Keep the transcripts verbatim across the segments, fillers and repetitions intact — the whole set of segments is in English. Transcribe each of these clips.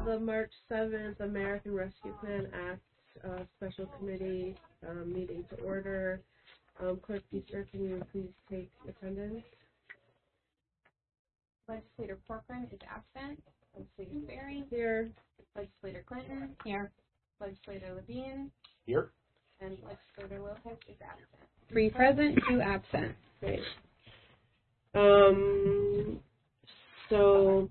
the March seventh American Rescue Plan Act uh, Special Committee um, meeting to order. Um, Clerk Feaster, can you please take attendance? Legislator Corcoran is absent. Legislator Berry. Here. Legislator Clinton. Here. Legislator Levine. Here. And Legislator Lopez is absent. Three present, two absent. Great. Um, so,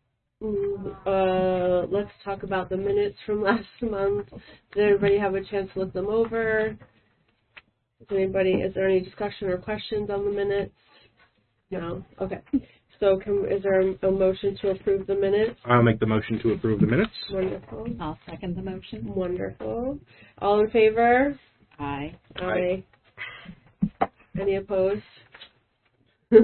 uh, let's talk about the minutes from last month. Did everybody have a chance to look them over? Is anybody, is there any discussion or questions on the minutes? No? Okay. So can, is there a, a motion to approve the minutes? I'll make the motion to approve the minutes. Wonderful. I'll second the motion. Wonderful. All in favor? Aye. Aye. Any opposed? The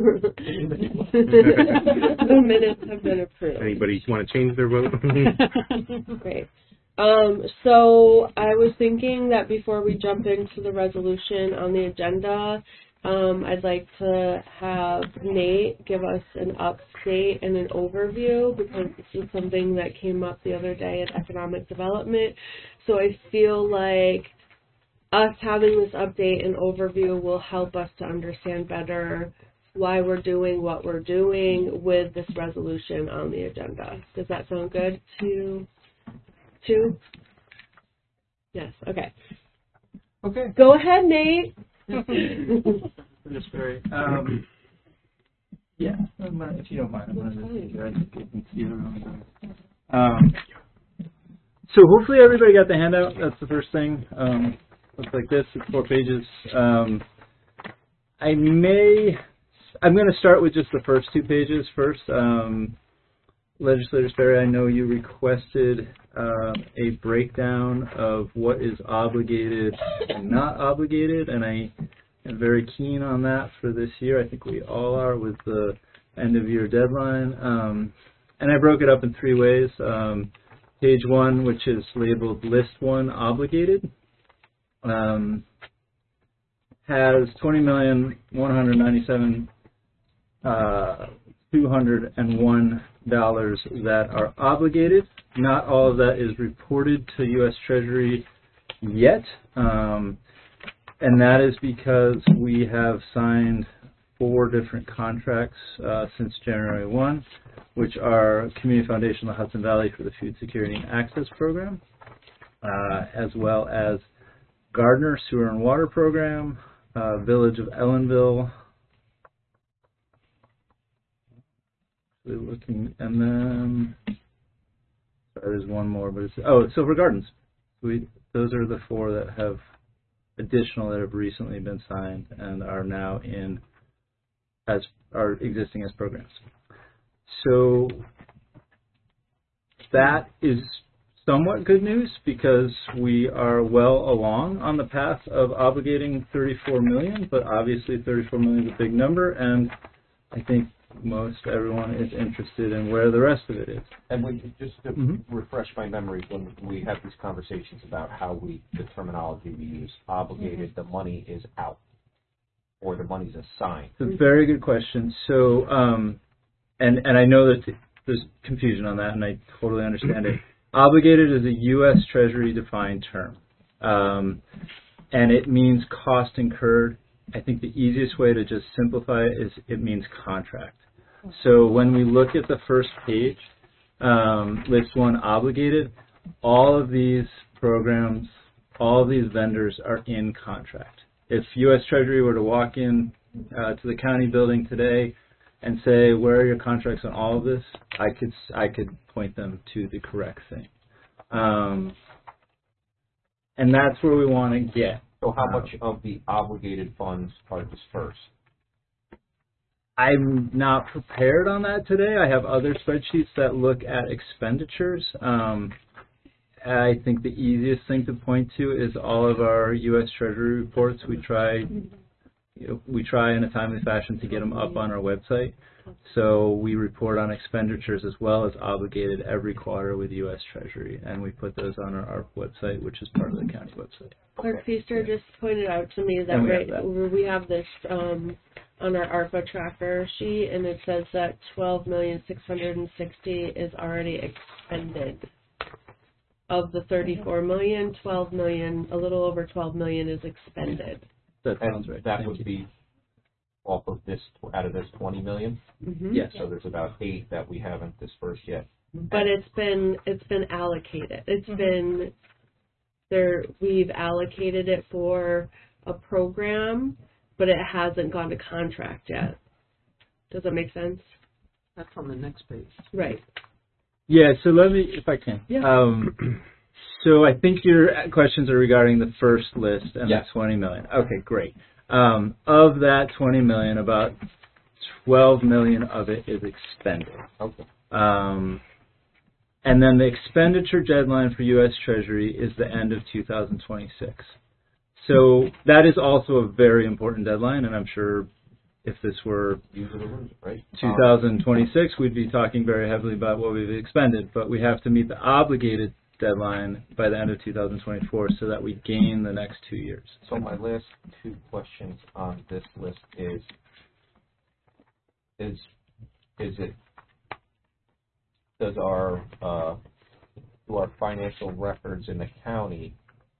minutes have been approved. Anybody want to change their vote? Great. Um, so I was thinking that before we jump into the resolution on the agenda, um, I'd like to have Nate give us an update and an overview, because this is something that came up the other day at Economic Development. So I feel like us having this update and overview will help us to understand better why we're doing what we're doing with this resolution on the agenda. Does that sound good to Two? Yes, okay. Okay. Go ahead, Nate. Just very, um, yeah, if you don't mind, I'm going to just guys can see it around. Um, so hopefully everybody got the handout. That's the first thing. Um, looks like this. It's four pages. Um, I may, I'm going to start with just the first two pages first. Um, Legislator Sperry, I know you requested uh, a breakdown of what is obligated and not obligated, and I am very keen on that for this year. I think we all are with the end of year deadline. Um, and I broke it up in three ways. Um, page one, which is labeled List one Obligated, um, has twenty million one hundred ninety-seven thousand two hundred one dollars that are obligated. Not all of that is reported to U S Treasury yet, um, and that is because we have signed four different contracts uh, since January first, which are Community Foundation of the Hudson Valley for the Food Security and Access Program, uh, as well as Gardner Sewer and Water Program, uh, Village of Ellenville, looking, and then sorry, there's one more, but it's oh, Silver Gardens. We those are the four that have additional that have recently been signed and are now in as are existing as programs. So that is somewhat good news because we are well along on the path of obligating thirty-four million, but obviously thirty-four million is a big number, and I think most everyone is interested in where the rest of it is. And we just to mm-hmm. refresh refresh my memory, when we have these conversations about how we, the terminology we use, obligated, mm-hmm. the money is out, or the money's assigned. It's a very good question. So, um, and, and I know that there's confusion on that, and I totally understand it. Obligated is a U S Treasury defined term, um, and it means cost incurred. I think the easiest way to just simplify it is it means contract. So when we look at the first page, um, list one obligated, all of these programs, all of these vendors are in contract. If U S Treasury were to walk in uh, to the county building today and say, where are your contracts on all of this, I could, I could point them to the correct thing. Um, and that's where we want to get. So how much of the obligated funds are dispersed? I'm not prepared on that today. I have other spreadsheets that look at expenditures. Um, I think the easiest thing to point to is all of our U S Treasury reports. We try, you know, we try in a timely fashion to get them up on our website. So we report on expenditures as well as obligated every quarter with U S Treasury, and we put those on our, our website, which is part of the county website. Clerk Feaster just pointed out to me that we right have that. we have this um, on our ARPA tracker sheet, and it says that twelve million six hundred sixty is already expended of the thirty-four million, twelve million, a little over twelve million is expended. That And sounds right. that Thank would you. be off of this, out of this twenty million? Mm-hmm. Yes. So there's about eight that we haven't dispersed yet. But it's been it's been allocated. It's Mhm. been there. We've allocated it for a program, but it hasn't gone to contract yet. Does that make sense? That's on the next page. Right. Yeah, so let me, if I can. Yeah. Um, so I think your questions are regarding the first list and Yes. the twenty million. Okay, great. Um, of that twenty million, about twelve million of it is expended. Okay. Um, and then the expenditure deadline for U S Treasury is the end of two thousand twenty-six. So that is also a very important deadline, and I'm sure if this were Use it or lose it, right? two thousand twenty-six, we'd be talking very heavily about what we've expended, but we have to meet the obligated deadline by the end of two thousand twenty-four so that we gain the next two years. So my last two questions on this list is, is, is it, does our, uh, do our financial records in the county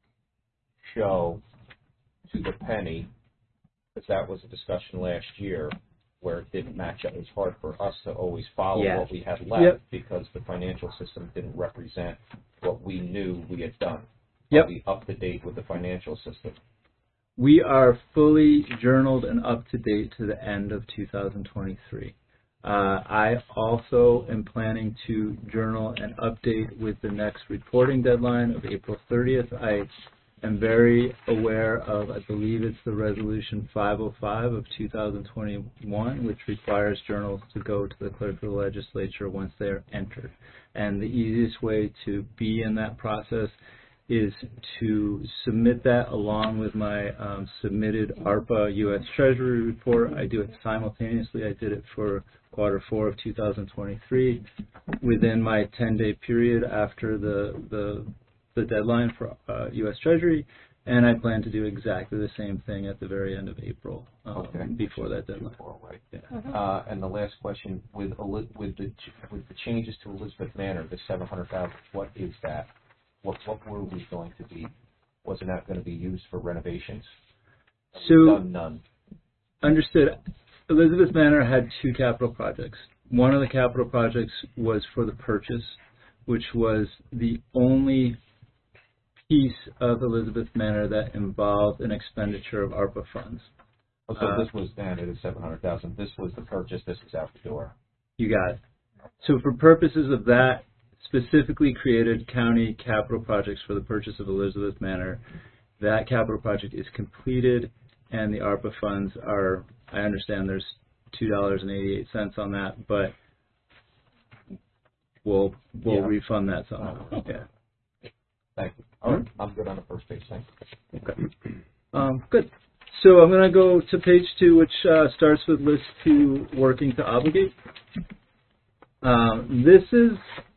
show to the penny? Because that was a discussion last year where it didn't match up. It was hard for us to always follow Yeah. what we had left Yep. because the financial system didn't represent what we knew we had done. Yep. Are we up to date with the financial system? We are fully journaled and up to date to the end of two thousand twenty-three. Uh, I also am planning to journal and update with the next reporting deadline of April thirtieth. I am very aware of, I believe it's the resolution five oh five of two thousand twenty-one, which requires journals to go to the clerk of the legislature once they are entered. And the easiest way to be in that process is to submit that along with my um, submitted ARPA U S Treasury report. I do it simultaneously. I did it for quarter four of two thousand twenty-three within my ten-day period after the, the, the deadline for uh, U S Treasury, and I plan to do exactly the same thing at the very end of April um, Okay. before that deadline. Before, right? Yeah. Uh, and the last question, with Eli- with the ch- with the changes to Elizabeth Manor, the seven hundred thousand, what is that? What what were we going to be? Wasn't that going to be used for renovations? Have we So- done none. Understood. Elizabeth Manor had two capital projects. One of the capital projects was for the purchase, which was the only piece of Elizabeth Manor that involved an expenditure of ARPA funds. Oh, so Uh, this was down at seven hundred thousand. This was the purchase. This is out the door. You got it. So for purposes of that specifically created county capital projects for the purchase of Elizabeth Manor, that capital project is completed and the ARPA funds are, I understand there's two dollars and eighty-eight cents on that, but we'll we'll Yeah. refund that somehow. Yeah. Thank you. All right, I'm good on the first page. Thank you. Okay. Um, good. So I'm going to go to page two, which uh, starts with list two, working to obligate. Um, this is,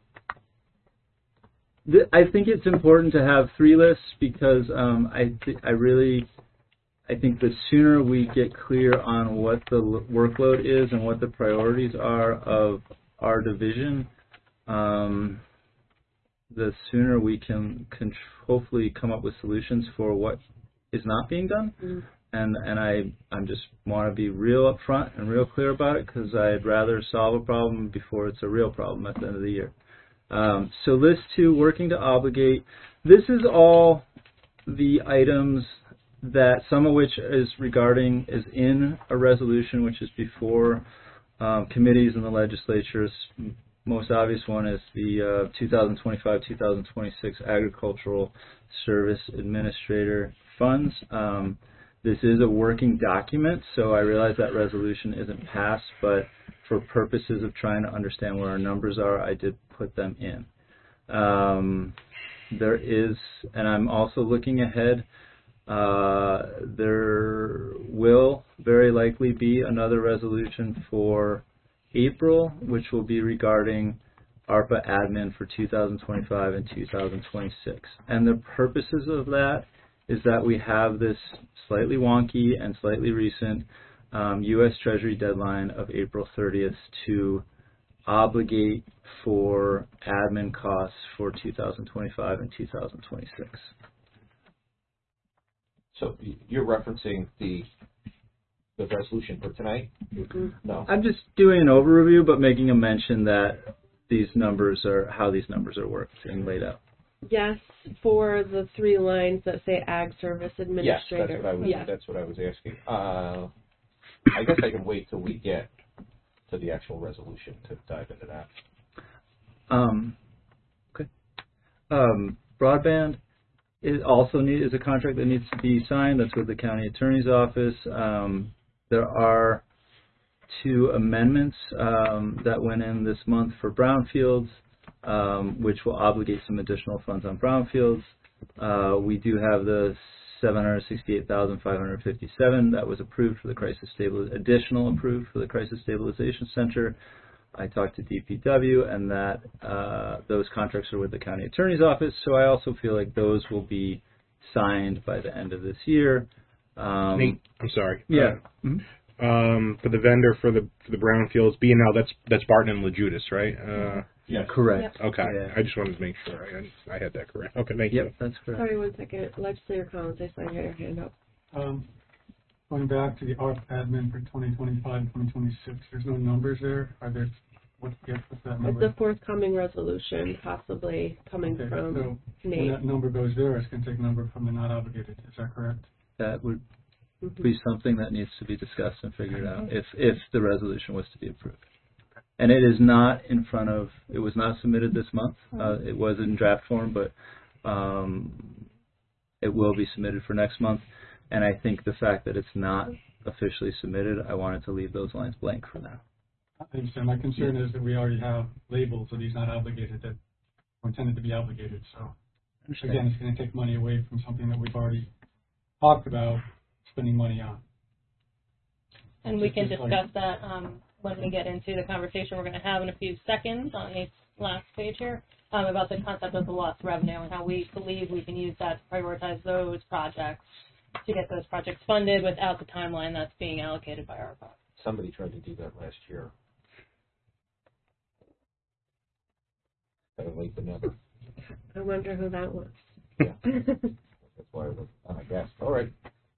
th- I think it's important to have three lists because um, I, th- I really, I think the sooner we get clear on what the l- workload is and what the priorities are of our division, um, the sooner we can, can hopefully come up with solutions for what is not being done. Mm-hmm. And and I I'm just want to be real upfront and real clear about it because I'd rather solve a problem before it's a real problem at the end of the year. Um, so list two, working to obligate. This is all the items that some of which is regarding is in a resolution which is before um, committees in the legislatures. Most obvious one is the uh, two thousand twenty-five two thousand twenty-six Agricultural Service Administrator funds. Um, this is a working document, so I realize that resolution isn't passed, but for purposes of trying to understand where our numbers are, I did put them in. Um, there is, and I'm also looking ahead, uh, there will very likely be another resolution for April, which will be regarding ARPA admin for two thousand twenty-five and two thousand twenty-six. And the purposes of that is that we have this slightly wonky and slightly recent um, U S Treasury deadline of April thirtieth to obligate for admin costs for two thousand twenty-five and two thousand twenty-six. So y- you're referencing the the resolution for tonight? Mm-hmm. No. I'm just doing an overview, but making a mention that these numbers are how these numbers are worked and laid out. Yes, for the three lines that say Ag Service Yes, Administrator. that's what I was. Yes. That's what I was asking. Uh, I guess I can wait till we get to the actual resolution to dive into that. Um, okay. Um, broadband is also need, is a contract that needs to be signed. That's with the county attorney's office. Um, there are two amendments um, that went in this month for brownfields, um, which will obligate some additional funds on brownfields. Uh, we do have the seven hundred sixty-eight thousand five hundred fifty-seven that was approved for the crisis stabil additional approved for the Crisis Stabilization Center. I talked to D P W, and that uh, those contracts are with the county attorney's office. So I also feel like those will be signed by the end of this year. Um, Nate, I'm sorry. Yeah. Uh, um, for the vendor for the for the brownfields, B and L, that's that's Barton and LaJudas, right? Uh, Yes. Correct. okay. Yeah. I just wanted to make sure I I had that correct. Okay, thank Yep, you. that's correct. Sorry, one second. Legislator Collins, I saw your hand up. Um, going back to the A R P admin for twenty twenty-five, twenty twenty-six, there's no numbers there. Are there, what, yes, what's that It's number? a forthcoming resolution, possibly coming Okay, from so when Nate. that number goes there, it's going to take a number from the not obligated. Is that correct? That would Mhm. be something that needs to be discussed and figured out if if the resolution was to be approved. And it is not in front of, it was not submitted this month. Uh, it was in draft form, but um, it will be submitted for next month. And I think the fact that it's not officially submitted, I wanted to leave those lines blank for now. I understand. My concern is that we already have labels of these not obligated that were intended to be obligated. So again, it's going to take money away from something that we've already talked about spending money on. And we can Just like- discuss that um, when we get into the conversation we're going to have in a few seconds on the last page here um, about the concept of the lost revenue and how we believe we can use that to prioritize those projects to get those projects funded without the timeline that's being allocated by ARPA. Somebody tried to do that last year. Better late than never. I wonder who that was. Yeah. That's why I was, I guess. All right.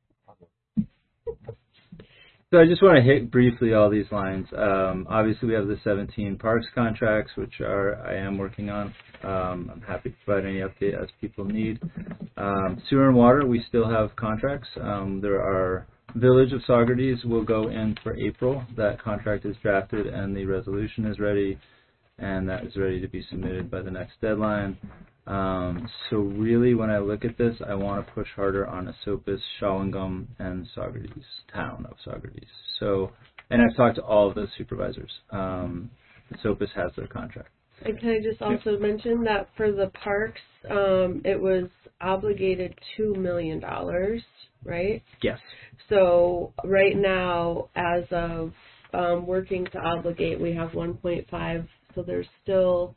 So I just want to hit briefly all these lines. Um, obviously, we have the seventeen parks contracts, which are I am working on. Um, I'm happy to provide any update as people need. Um, sewer and water, we still have contracts. Um, there are Village of Saugerties will go in for April. That contract is drafted and the resolution is ready, and that is ready to be submitted by the next deadline. Um, so really, when I look at this, I want to push harder on Esopus, Shawangum, and Saugerties, town of Saugerties. So, and I've talked to all of those supervisors. Um, Esopus has their contract. And can I just also mention that for the parks, um, it was obligated two million dollars, right? Yes. So right now, as of um, working to obligate, we have one point five. So there's still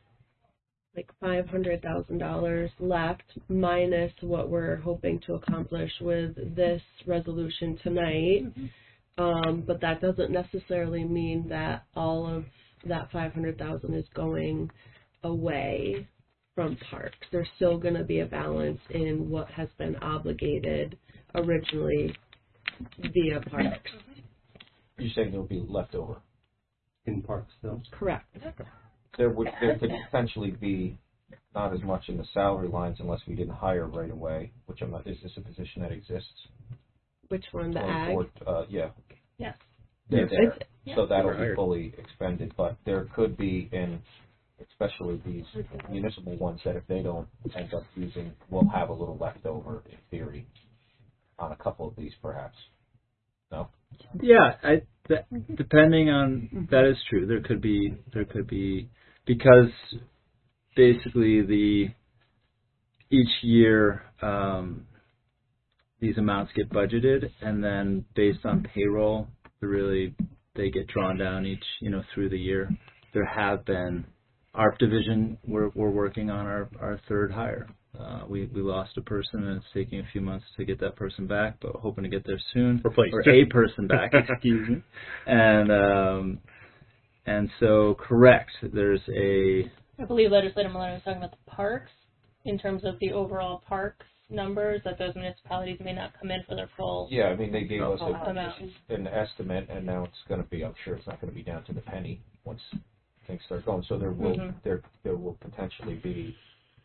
like five hundred thousand dollars left, minus what we're hoping to accomplish with this resolution tonight. Mm-hmm. Um, but that doesn't necessarily mean that all of that five hundred thousand dollars is going away from parks. There's still going to be a balance in what has been obligated originally via parks. You're saying there will be leftover? In parks, though. Correct. There would there could potentially be not as much in the salary lines unless we didn't hire right away. Which I'm not. Is this a position that exists? Which one? The Going ag? forward, uh, yeah. Yes. They're Yes. there. Yeah. So that'll We're be hired. fully expended, but there could be in, especially these municipal ones that if they don't end up using, we'll have a little left over in theory on a couple of these perhaps. No? Yeah, I, that, depending on, that is true. There could be, there could be, because basically the, each year, um, these amounts get budgeted, and then based on payroll, they really, they get drawn down each, you know, through the year. There have been, A R P division, we're, we're working on our, our third hire. Uh, we, we lost a person, and it's taking a few months to get that person back, but hoping to get there soon. Replaced. Or a person back, excuse me. And, um, And so, correct, there's a, I believe Legislator Maloney was talking about the parks in terms of the overall parks numbers, that those municipalities may not come in for their full. Yeah, I mean, they gave us a, amount. an estimate, and now it's going to be, I'm sure it's not going to be down to the penny once things start going. So there will, Mhm. there, there will potentially be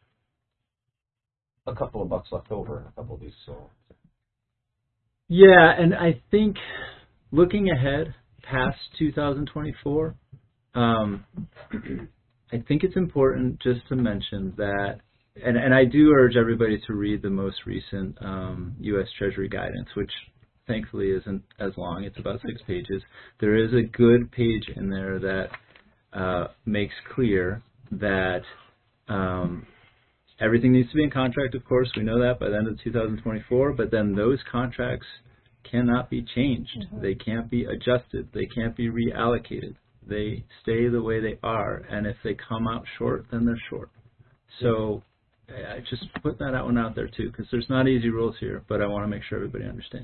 a couple of bucks left over in a couple of these. So, yeah, and I think looking ahead past two thousand twenty-four, um, I think it's important just to mention that, and, and I do urge everybody to read the most recent um, U S Treasury guidance, which thankfully isn't as long. It's about six pages. There is a good page in there that uh, makes clear that um, everything needs to be in contract, of course. We know that by the end of two thousand twenty-four, but then those contracts cannot be changed. Mm-hmm. They can't be adjusted. They can't be reallocated. They stay the way they are, and if they come out short, then they're short. So I just put that out one out there too, because there's not easy rules here, but I want to make sure everybody understands.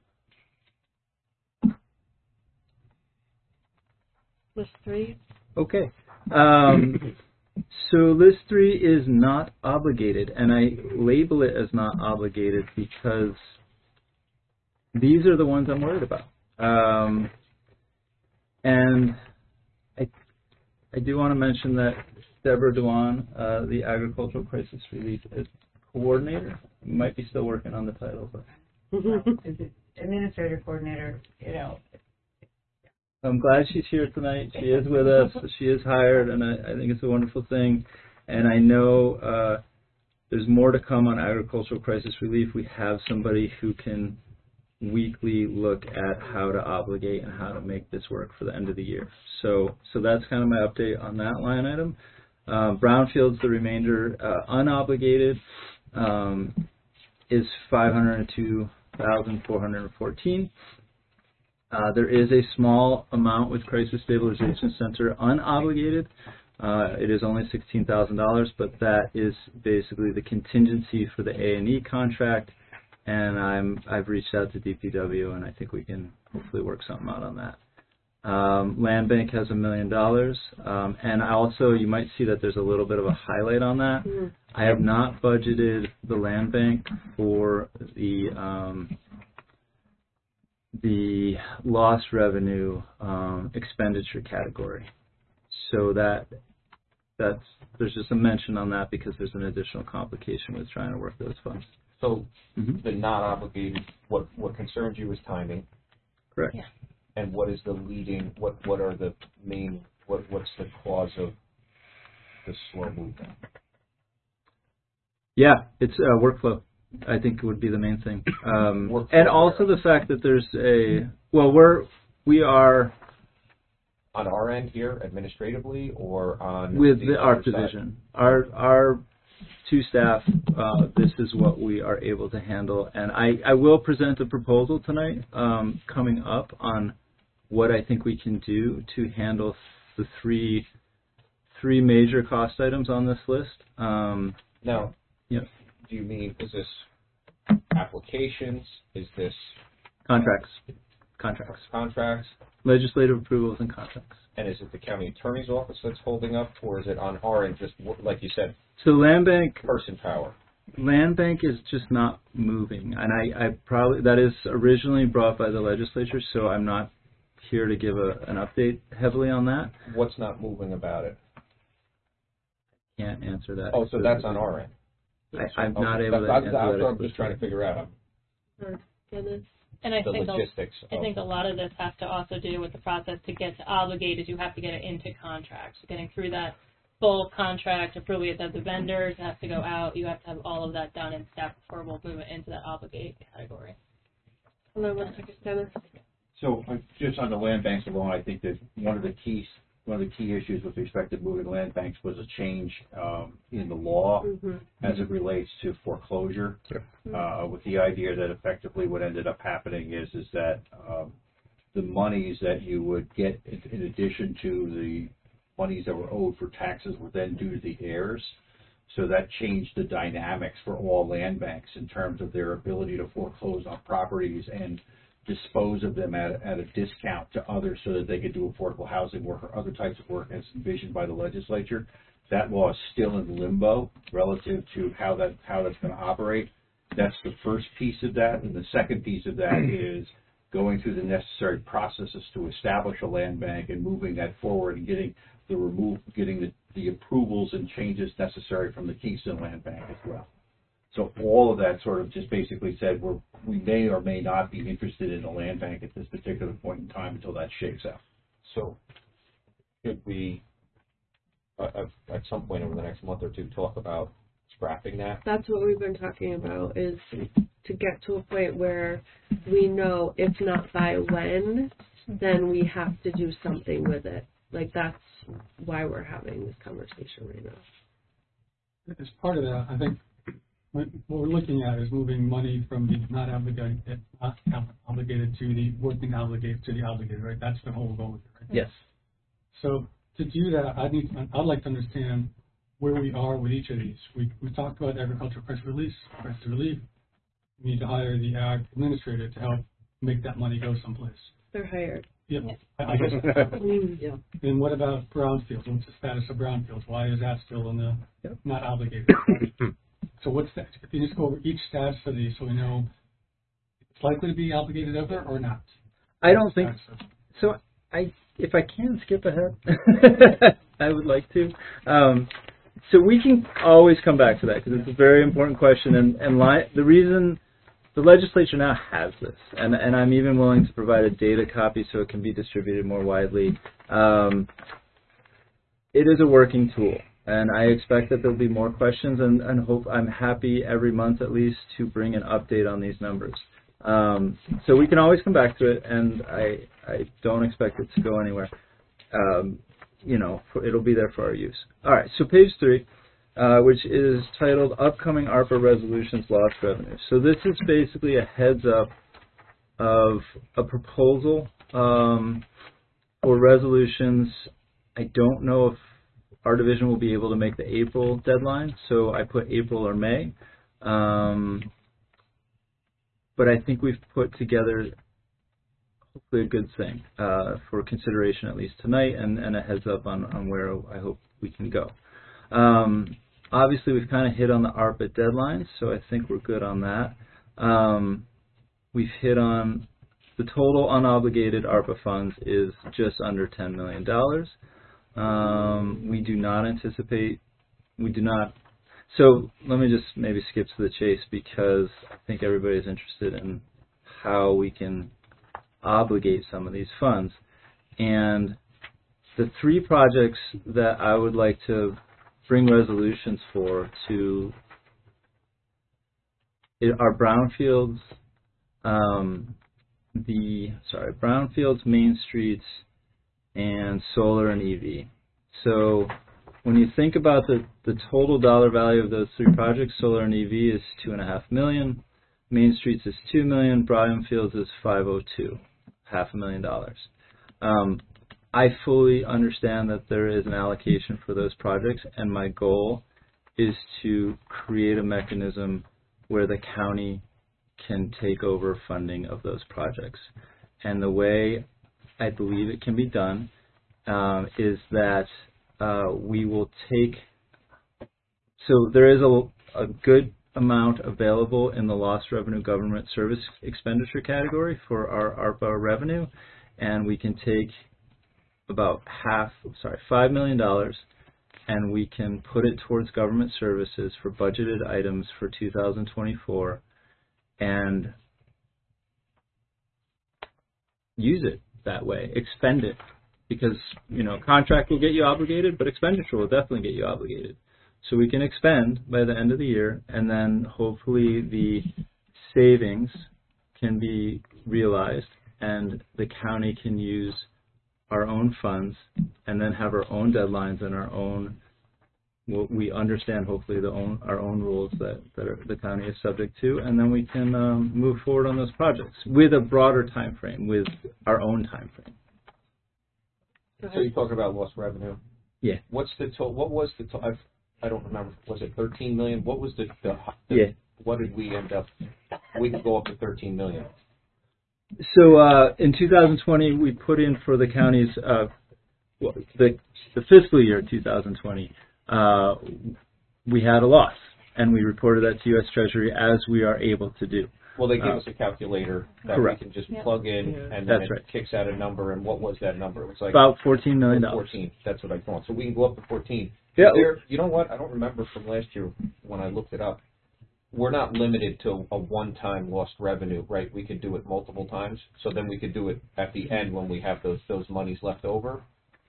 List three. Okay. Um, so list three is not obligated, and I label it as not obligated because these are the ones I'm worried about. Um, and I, I do want to mention that Deborah Dewan, uh, the Agricultural Crisis Relief Coordinator, might be still working on the title, but Administrator coordinator, you know. I'm glad she's here tonight. She is with us. She is hired, and I, I think it's a wonderful thing. And I know uh, there's more to come on agricultural crisis relief. We have somebody who can weekly look at how to obligate and how to make this work for the end of the year. So, so that's kind of my update on that line item. Uh, brownfields, the remainder uh, unobligated, um, is five hundred two thousand four hundred fourteen. Uh, there is a small amount with Crisis Stabilization Center unobligated. Uh, it is only sixteen thousand dollars, but that is basically the contingency for the A and E contract. And I'm I've reached out to D P W, and I think we can hopefully work something out on that. Um, Land Bank has a million dollars, um, and I also you might see that there's a little bit of a highlight on that. Mm-hmm. I have not budgeted the Land Bank for the um, the lost revenue um, expenditure category, so that that's there's just a mention on that because there's an additional complication with trying to work those funds. So mm-hmm. the not obligated, what what concerns you is timing. Correct. Yeah. And what is the leading? What what are the main? What what's the cause of the slow movement? Yeah, it's uh, workflow. I think would be the main thing, um, and also the fact that there's a well, we're we are on our end here administratively, or on with the the ARC side? division. Our our two staff. Uh, this is what we are able to handle, and I I will present a proposal tonight um, coming up on what I think we can do to handle the three three major cost items on this list. Um, now, yeah. Do you mean, is this applications? Is this contracts? Contracts. Contracts. Legislative approvals and contracts. And is it the county attorney's office that's holding up, or is it on our end, just like you said? So Land Bank. Person power. Land Bank is just not moving, and I, I probably that is originally brought by the legislature, so I'm not here to give a, an update heavily on that. What's not moving about it? Can't answer that. Oh, so that's on our end. I, I'm okay. not able that's, to answer that's that. what I'm just trying to figure out. Oh, goodness. And I the think logistics. A, I think a lot of this has to also do with the process to get to obligated. You have to get it into contracts. Getting through that full contract approval, you have the vendors have to go out. You have to have all of that done in step before we'll move it into that obligated category. Hello, one second, Dennis. So uh, just on the land banks alone, I think that one of the keys, one of the key issues with respect to moving land banks was a change um, in the law mm-hmm. as it relates to foreclosure, mm-hmm. uh, with the idea that effectively what ended up happening is is that um, the monies that you would get in, in addition to the monies that were owed for taxes were then due to the heirs. So that changed the dynamics for all land banks in terms of their ability to foreclose on properties and dispose of them at, at a discount to others so that they could do affordable housing work or other types of work as envisioned by the legislature. That law is still in limbo relative to how that how that's going to operate. That's the first piece of that, and the second piece of that is going through the necessary processes to establish a land bank and moving that forward and getting the remove getting the, the approvals and changes necessary from the Kingston Land Bank as well. So all of that sort of just basically said we're, we may or may not be interested in a land bank at this particular point in time until that shakes out. So should we, uh, at some point over the next month or two, talk about scrapping that? That's what we've been talking about, is to get to a point where we know if not by when, then we have to do something with it. Like, that's why we're having this conversation right now. As part of that, I think what we're looking at is moving money from the not obligated, not obligated to the working obligated to the obligated, right? That's the whole goal, right? Yes. So to do that, I need, I'd like to understand where we are with each of these. We we talked about agricultural price release, price relief. We need to hire the ag administrator to help make that money go someplace. They're hired. Yeah, I, I guess. Yeah. Then what about brownfields? What's the status of brownfields? Why is that still in the Yep. not obligated? So what's that? If you just go over each status of these, so we know it's likely to be obligated over or not. I don't think Status of- so. I if I can skip ahead, I would like to. Um, so we can always come back to that because it's a very important question, and and li- the reason the legislature now has this, and and I'm even willing to provide a data copy so it can be distributed more widely. Um, it is a working tool, and I expect that there'll be more questions, and, and hope I'm happy every month at least to bring an update on these numbers. Um, so we can always come back to it, and I I don't expect it to go anywhere. Um, you know, for, it'll be there for our use. All right, so page three, uh, which is titled Upcoming ARPA Resolutions Lost Revenue. So this is basically a heads up of a proposal um, for resolutions. I don't know if our division will be able to make the April deadline, so I put April or May. Um, but I think we've put together hopefully a good thing uh, for consideration at least tonight, and, and a heads up on, on where I hope we can go. Um, obviously, we've kind of hit on the ARPA deadlines, so I think we're good on that. Um, we've hit on the total unobligated ARPA funds is just under ten million dollars. Um, we do not anticipate, we do not, so let me just maybe skip to the chase because I think everybody's interested in how we can obligate some of these funds. And the three projects that I would like to bring resolutions for to are brownfields, um, the, sorry, brownfields, main streets, and solar and E V. So when you think about the, the total dollar value of those three projects, solar and E V is two and a half million, Main Streets is two million, brownfields is five oh two, half a million dollars. Um, I fully understand that there is an allocation for those projects, and my goal is to create a mechanism where the county can take over funding of those projects. And the way I believe it can be done um, is that uh, we will take, so there is a, a good amount available in the lost revenue government service expenditure category for our ARPA revenue, and we can take about half, sorry, five million dollars, and we can put it towards government services for budgeted items for two thousand twenty-four and use it that way, expend it, because, you know, contract will get you obligated, but expenditure will definitely get you obligated. So we can expend by the end of the year, and then hopefully the savings can be realized, and the county can use our own funds, and then have our own deadlines and our own, well, we understand hopefully the own, our own rules that, that are, the county is subject to, and then we can um, move forward on those projects with a broader time frame, with our own time frame. So you talk about lost revenue. Yeah. What's the total? What was the total? I don't remember. Was it thirteen million? What was the, the, the Yeah. what did we end up? We could go up to thirteen million. So uh, in two thousand twenty, we put in for the county's uh, well, the the fiscal year two thousand twenty. Uh, we had a loss, and we reported that to U S Treasury as we are able to do. Well, they give Uh, us a calculator that correct. we can just Yeah. plug in, Yeah. and then That's it right. kicks out a number. And what was that number? It was like About fourteen million dollars. fourteen. That's what I thought. So we can go up to fourteen. Yeah. Is there, you know what? I don't remember from last year when I looked it up. We're not limited to a one-time lost revenue, right? We could do it multiple times. So then we could do it at the end when we have those those monies left over.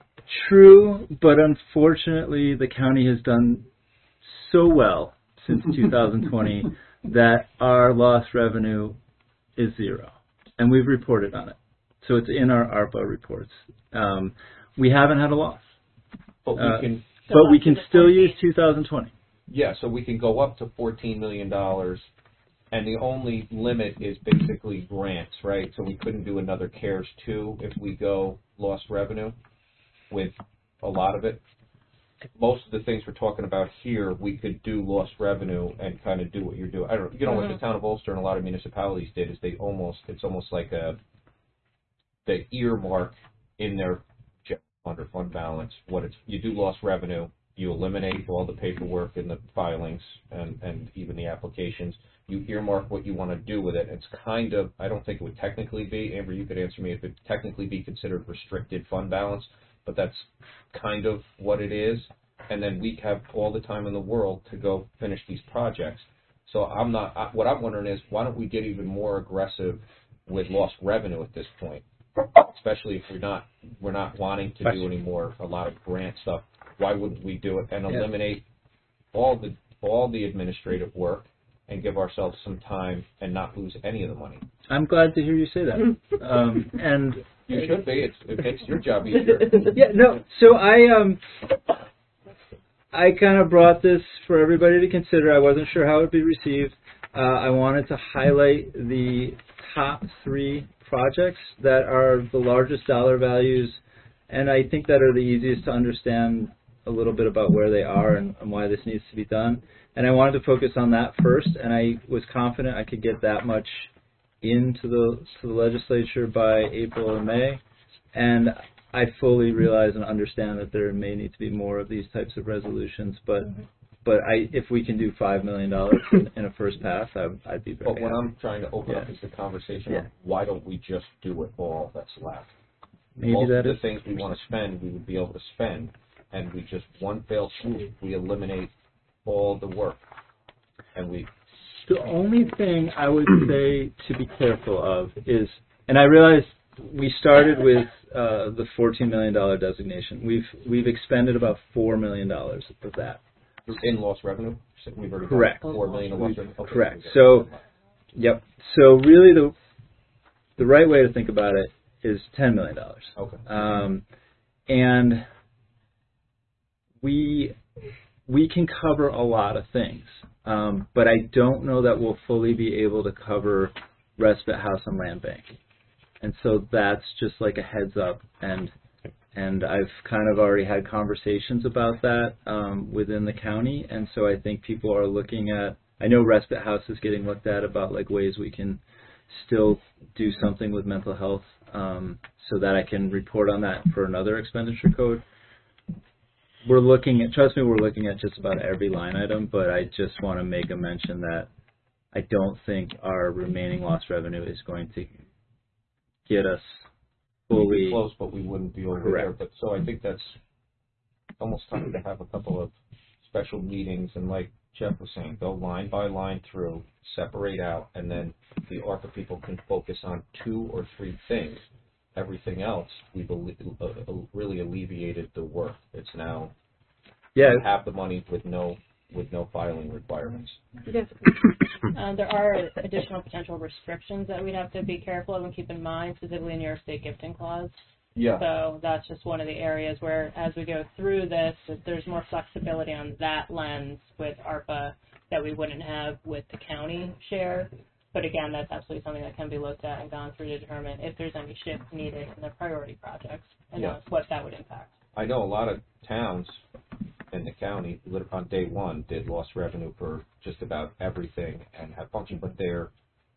True, but unfortunately, the county has done so well since two thousand twenty that our lost revenue is zero, and we've reported on it. So it's in our ARPA reports. Um, we haven't had a loss, But we Uh, can, but we can up to the still fourteen. use two thousand twenty. yeah. So we can go up to fourteen million dollars, and the only limit is basically grants, right? So we couldn't do another CARES two if we go lost revenue with a lot of it. Most of the things we're talking about here, we could do lost revenue and kind of do what you're doing. I don't, you know, what the town of Ulster and a lot of municipalities did is they almost, it's almost like a, the earmark in their general fund or fund balance. What it's, you do lost revenue, you eliminate all the paperwork and the filings and, and even the applications. You earmark what you want to do with it. It's kind of, I don't think it would technically be, Amber, you could answer me if it technically be considered restricted fund balance, but that's kind of what it is. And then we have all the time in the world to go finish these projects. So I'm not, I, what I'm wondering is, why don't we get even more aggressive with lost revenue at this point? Especially if we're not, we're not wanting to do any more, a lot of grant stuff. Why wouldn't we do it and eliminate all the, all the administrative work and give ourselves some time and not lose any of the money? I'm glad to hear you say that. Um, and You should be. It's, it makes your job easier. yeah, no. So I um, I kind of brought this for everybody to consider. I wasn't sure how it would be received. Uh, I wanted to highlight the top three projects that are the largest dollar values, and I think that are the easiest to understand a little bit about where they are and, and why this needs to be done. And I wanted to focus on that first, and I was confident I could get that much into the to the legislature by April or May, and I fully realize and understand that there may need to be more of these types of resolutions. But but I if we can do five million dollars in, in a first pass, I, I'd be very. But what happy. I'm trying to open Yeah. up is the conversation Yeah. of why don't we just do it all that's left? Maybe Most that of the is things we want to spend, we would be able to spend, and we just one fell swoop, we eliminate all the work, and we. the only thing I would say to be careful of is, and I realize we started with uh, the fourteen million dollars designation. We've we've expended about four million dollars of that. In lost revenue? We've already got Correct. four million in lost revenue? Okay, Correct. we got So, it. yep. So really, the the right way to think about it is ten million dollars. Okay. Um, and we we can cover a lot of things, um, but I don't know that we'll fully be able to cover Respite House and Land Bank. And so that's just like a heads up, and and I've kind of already had conversations about that um, within the county, and so I think people are looking at, I know Respite House is getting looked at about like ways we can still do something with mental health, um, so that I can report on that for another expenditure code. We're looking at, trust me, we're looking at just about every line item, but I just want to make a mention that I don't think our remaining lost revenue is going to get us We'd be fully close, but we wouldn't be over Correct. there. But so I think that's almost time to have a couple of special meetings, and like Jeff was saying, go line by line through, separate out, and then the ARPA people can focus on two or three things. Everything else, we've alle- uh, really alleviated the work. It's now yeah. have the money with no with no filing requirements. Yes. Uh, there are additional potential restrictions that we'd have to be careful of and keep in mind, specifically in your state gifting clause. Yeah. So that's just one of the areas where, as we go through this, if there's more flexibility on that lens with ARPA that we wouldn't have with the county share. But again, that's absolutely something that can be looked at and gone through to determine if there's any shift needed in the priority projects and Yeah. what that would impact. I know a lot of towns in the county lit- on day one did lost revenue for just about everything and have function, but they're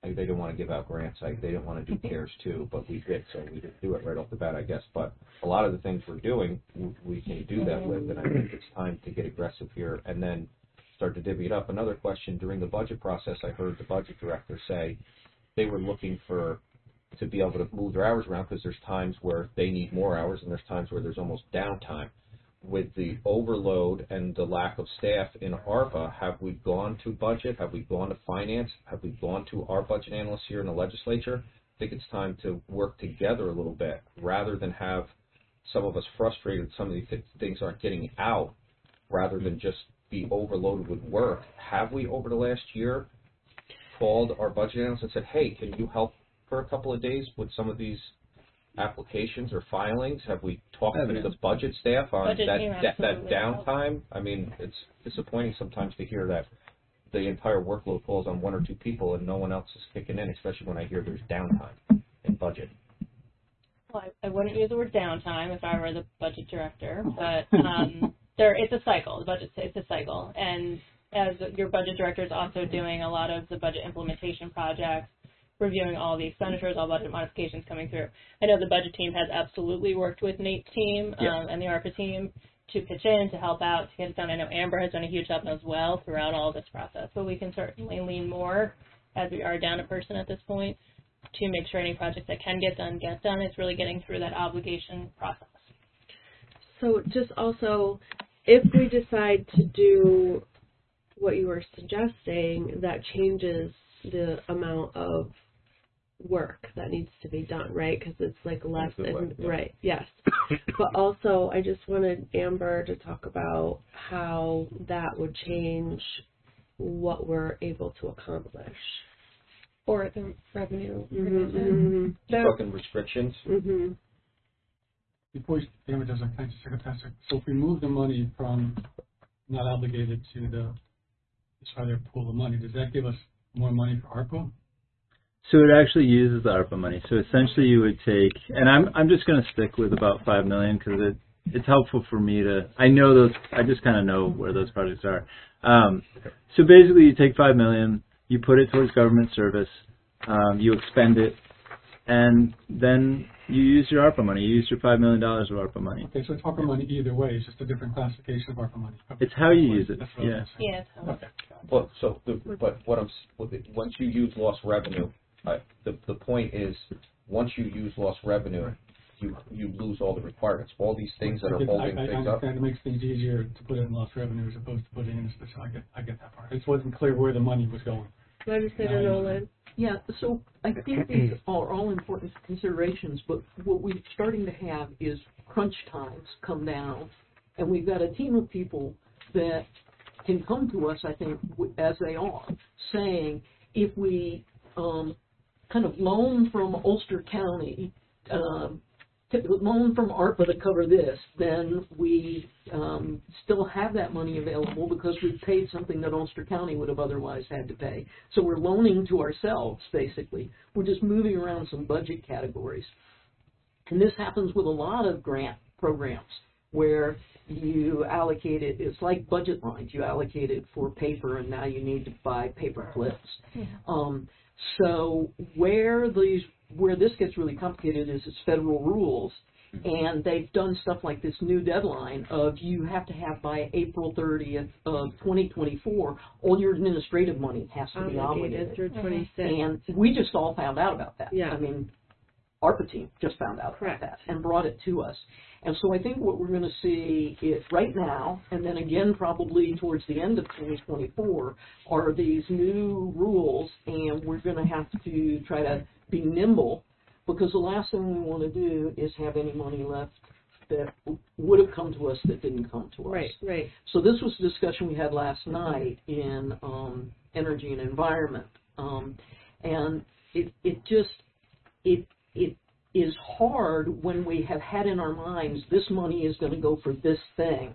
Like, they didn't want to give out grants. Like, they didn't want to do CARES too, but we did, so we didn't do it right off the bat, I guess. But a lot of the things we're doing, w- we can do that with, and I think it's time to get aggressive here and then start to divvy it up. Another question, during the budget process, I heard the budget director say they were looking for to be able to move their hours around because there's times where they need more hours and there's times where there's almost downtime. With the overload and the lack of staff in ARPA, have we gone to budget? Have we gone to finance? Have we gone to our budget analysts here in the legislature? I think it's time to work together a little bit rather than have some of us frustrated some of these th- things aren't getting out, rather than just be overloaded with work. Have we, over the last year, called our budget analysts and said, hey, can you help for a couple of days with some of these applications or filings? Have we talked to the budget staff on Budget that, team that that absolutely downtime? I mean, it's disappointing sometimes to hear that the entire workload falls on one or two people and no one else is kicking in, especially when I hear there's downtime in budget. Well, I, I wouldn't use the word downtime if I were the budget director, but um, there it's a cycle. The budget it's a cycle, and as your budget director is also doing a lot of the budget implementation projects, reviewing all the expenditures, all budget modifications coming through. I know the budget team has absolutely worked with Nate's team um, Yeah. and the ARPA team to pitch in, to help out, to get it done. I know Amber has done a huge help as well throughout all this process, but we can certainly lean more, as we are down a person at this point, to make sure any projects that can get done get done. It's really getting through that obligation process. So just also, if we decide to do what you were suggesting, that changes the amount of work that needs to be done, right? Because it's like less Good way, and yeah. right, yes. But also, I just wanted Amber to talk about how that would change what we're able to accomplish. Or the revenue Mm-hmm, revision. mm-hmm, Talking restrictions. mm-hmm. Before you, Amber does that, can I just take a pass? So if we move the money from not obligated to the this other pool of money, does that give us more money for ARPA? So it actually uses the ARPA money. So essentially, you would take, and I'm I'm just going to stick with about five million because it it's helpful for me to. I know those. I just kind of know where those projects are. Um, so basically, you take five million, you put it towards government service, um, you expend it, and then you use your ARPA money. You use your five million dollars of ARPA money. Okay, so it's ARPA money either way. It's just a different classification of ARPA money. Okay. It's how you use it. That's what I Yeah. was saying. Yeah. So Okay. Well, so the, but what I'm s- what the- once you use lost revenue, uh, the the point is once you use lost revenue, you you lose all the requirements. All these things that I are get- holding I, I things up. understand it makes things easier to put it in lost revenue as opposed to putting it in a special. I get, I get that part. It just wasn't clear where the money was going. Legislator Nolan. Yeah, so I think these are all important considerations, but what we're starting to have is crunch times come down, and we've got a team of people that can come to us, I think, w- as they are, saying if we um, kind of loan from Ulster County, um, to loan from ARPA to cover this, then we um, still have that money available because we've paid something that Ulster County would have otherwise had to pay. So we're loaning to ourselves, basically. We're just moving around some budget categories. And this happens with a lot of grant programs where you allocate it, it's like budget lines. You allocate it for paper and now you need to buy paper clips. Um, so where these where this gets really complicated is it's federal rules, and they've done stuff like this new deadline of you have to have by April thirtieth of twenty twenty-four, all your administrative money has to be Obligated obligated. through twenty-six. And we just all found out about that. Yeah. I mean, ARPA team just found out Correct. about that and brought it to us. And so I think what we're going to see is right now, and then again probably towards the end of twenty twenty-four, are these new rules, and we're going to have to try to be nimble, because the last thing we want to do is have any money left that would have come to us that didn't come to us. Right, right. So this was a discussion we had last night in um, energy and environment, um, and it it just it it is hard when we have had in our minds this money is going to go for this thing,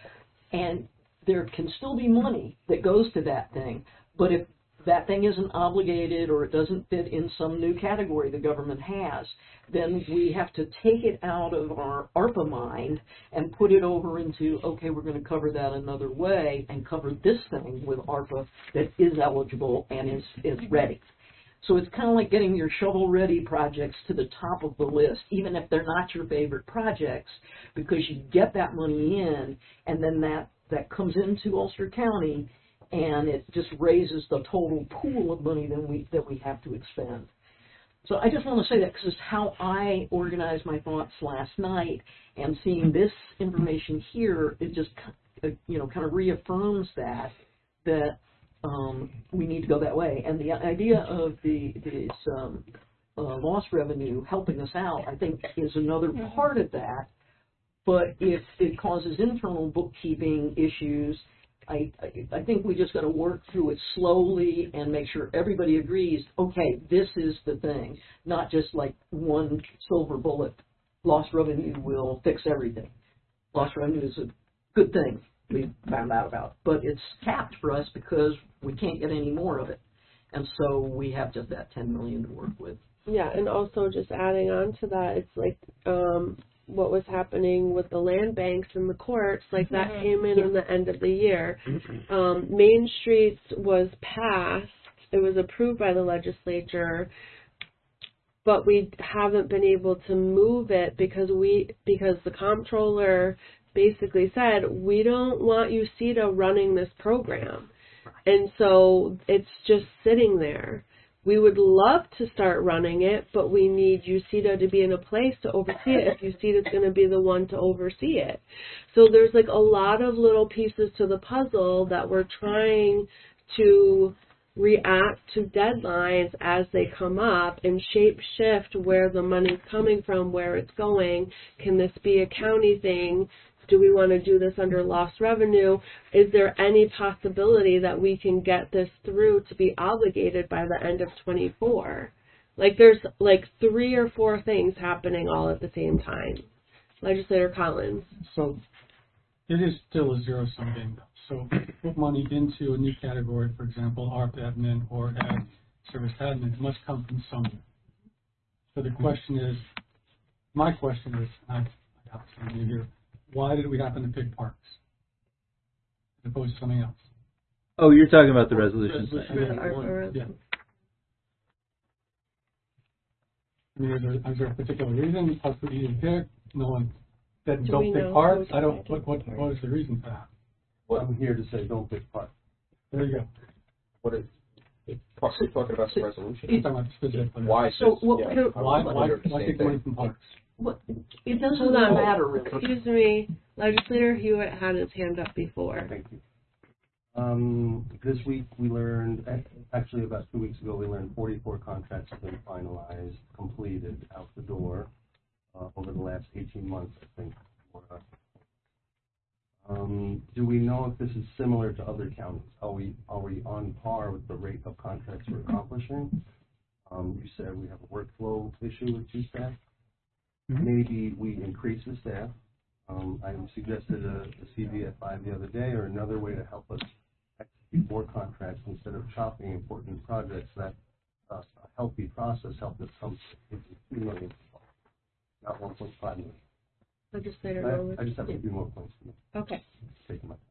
and there can still be money that goes to that thing, but if that thing isn't obligated or it doesn't fit in some new category the government has, then we have to take it out of our ARPA mind and put it over into, okay, we're going to cover that another way and cover this thing with ARPA that is eligible and is, is ready. So it's kind of like getting your shovel-ready projects to the top of the list, even if they're not your favorite projects, because you get that money in, and then that, that comes into Ulster County, and it just raises the total pool of money that we, that we have to expend. So I just want to say that because it's how I organized my thoughts last night, and seeing this information here, it just, you know, kind of reaffirms that, that um, we need to go that way. And the idea of the this um, uh, lost revenue helping us out, I think, is another part of that. But if it causes internal bookkeeping issues, I, I, I think we just got to work through it slowly and make sure everybody agrees, okay, this is the thing, not just like one silver bullet. Lost revenue will fix everything. Lost revenue is a good thing we found out about, but it's capped for us because we can't get any more of it. And so we have just that ten million to work with. Yeah, and also just adding on to that, it's like um, what was happening with the land banks and the courts, like that Mm-hmm. came in in the end of the year. Um, Main Streets was passed, it was approved by the legislature, but we haven't been able to move it because we because the comptroller basically said, we don't want U C E D A running this program. And so it's just sitting there. We would love to start running it, but we need U C E D A to be in a place to oversee it if U C E D A is going to be the one to oversee it. So there's like a lot of little pieces to the puzzle that we're trying to react to deadlines as they come up and shape shift where the money's coming from, where it's going. Can this be a county thing? Do we want to do this under lost revenue? Is there any possibility that we can get this through to be obligated by the end of twenty-four? Like there's like three or four things happening all at the same time. Legislator Collins. So it is still a zero-sum game. So put money into a new category, for example, A R P admin or ad service admin, it must come from somewhere. So the question is, my question is, and I got something here, why did we happen to pick parks as opposed to something else? Oh, you're talking about the resolution. Resolution Our- one, our- yeah. I mean, is there, is there a particular reason? Parks were easy to pick. No one said Do don't we pick know parks. who's I don't. picking What what what is the reason for that? Well, I'm here to say don't pick park. There you go. What is, talk- we're talking about the resolution? I'm talking about specifically. Why is So this, what- yeah, I Why was why wondering the why same take money thing. from parks? What, it doesn't Hold on. matter really. Excuse me, Legislator Hewitt had his hand up before. Thank you. Um, this week we learned, actually about two weeks ago, we learned forty-four contracts have been finalized, completed, out the door, uh, over the last eighteen months, I think. Um, do we know if this is similar to other counties? Are we, are we on par with the rate of contracts we're accomplishing? Um, you said we have a workflow issue with two staff. Mm-hmm. Maybe we increase the staff. Um, I suggested a, a C V at five the other day, or another way to help us execute more contracts instead of chopping important projects. That uh, a healthy process helped us come to two million, not one point five million. Legislator I, Rowland. I just have a few more points to make. Okay. Taking my time.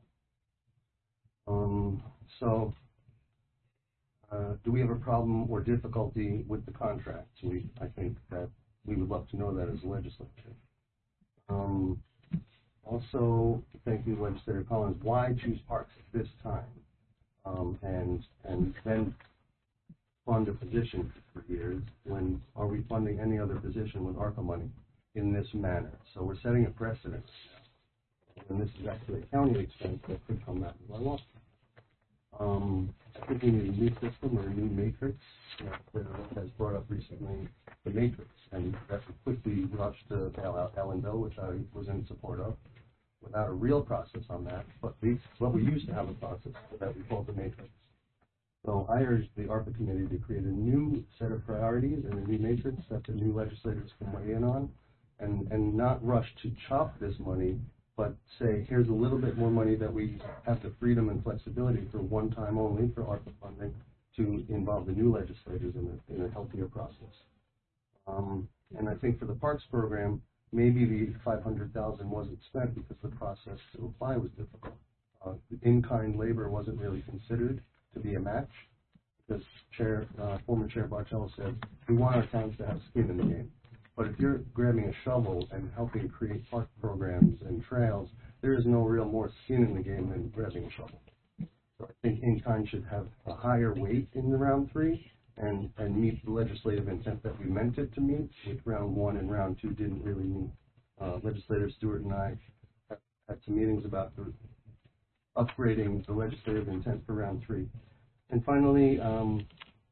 Um, so, uh, do we have a problem or difficulty with the contracts? We, I think that we would love to know that as a legislature. Um, also, thank you, Legislator Collins. Why choose parks at this time, um, and and then fund a position for three years? When are we funding any other position with ARPA money in this manner? So we're setting a precedent, and this is actually a county expense that could come out of our law. Um, I think we need a new system or a new matrix. That uh, has brought up recently the matrix, and that we quickly rushed to bail out Ellenville, which I was in support of, without a real process on that. But we, but we used to have a process that we called the matrix. So I urge the ARPA committee to create a new set of priorities and a new matrix that the new legislators can weigh in on, and, and not rush to chop this money, but say, here's a little bit more money that we have the freedom and flexibility for one time only for ARPA funding to involve the new legislators in a, in a healthier process. Um, and I think for the parks program, maybe the five hundred thousand dollars wasn't spent because the process to apply was difficult. Uh, in-kind labor wasn't really considered to be a match. because Chair, uh, former Chair Bartell said, we want our towns to have skin in the game. But if you're grabbing a shovel and helping create park programs and trails, there is no real more skin in the game than grabbing a shovel. So I think in-kind should have a higher weight in the round three and, and meet the legislative intent that we meant it to meet, which round one and round two didn't really meet. Uh, Legislator Stewart and I have had some meetings about the upgrading the legislative intent for round three. And finally, um,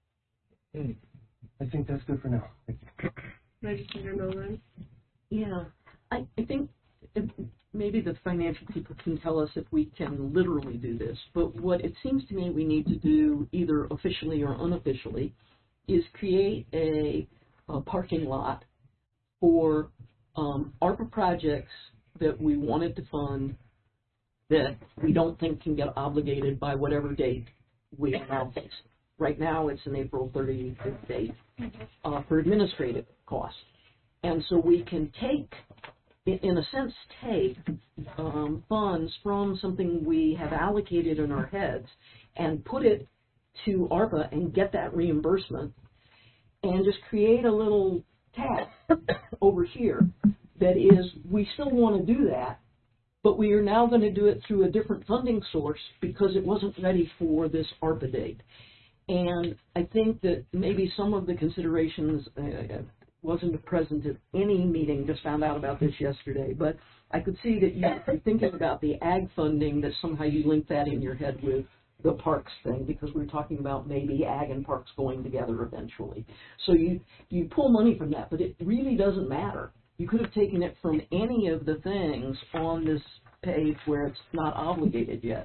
I think that's good for now. Thank you. Legislator Nolan. Yeah, I, I think if, maybe the financial people can tell us if we can literally do this, but what it seems to me we need to do, either officially or unofficially, is create a, a parking lot for um, ARPA projects that we wanted to fund that we don't think can get obligated by whatever date we are now facing. Right now, it's an April thirty-fifth date uh, for administrative costs. And so we can take, in a sense, take um, funds from something we have allocated in our heads and put it to ARPA and get that reimbursement and just create a little tab over here that is, we still want to do that, but we are now going to do it through a different funding source because it wasn't ready for this ARPA date. And I think that maybe some of the considerations, uh, wasn't present at any meeting, just found out about this yesterday, but I could see that you, you're thinking about the ag funding, that somehow you link that in your head with the parks thing, because we're talking about maybe ag and parks going together eventually. So you, you pull money from that, but it really doesn't matter. You could have taken it from any of the things on this page where it's not obligated yet,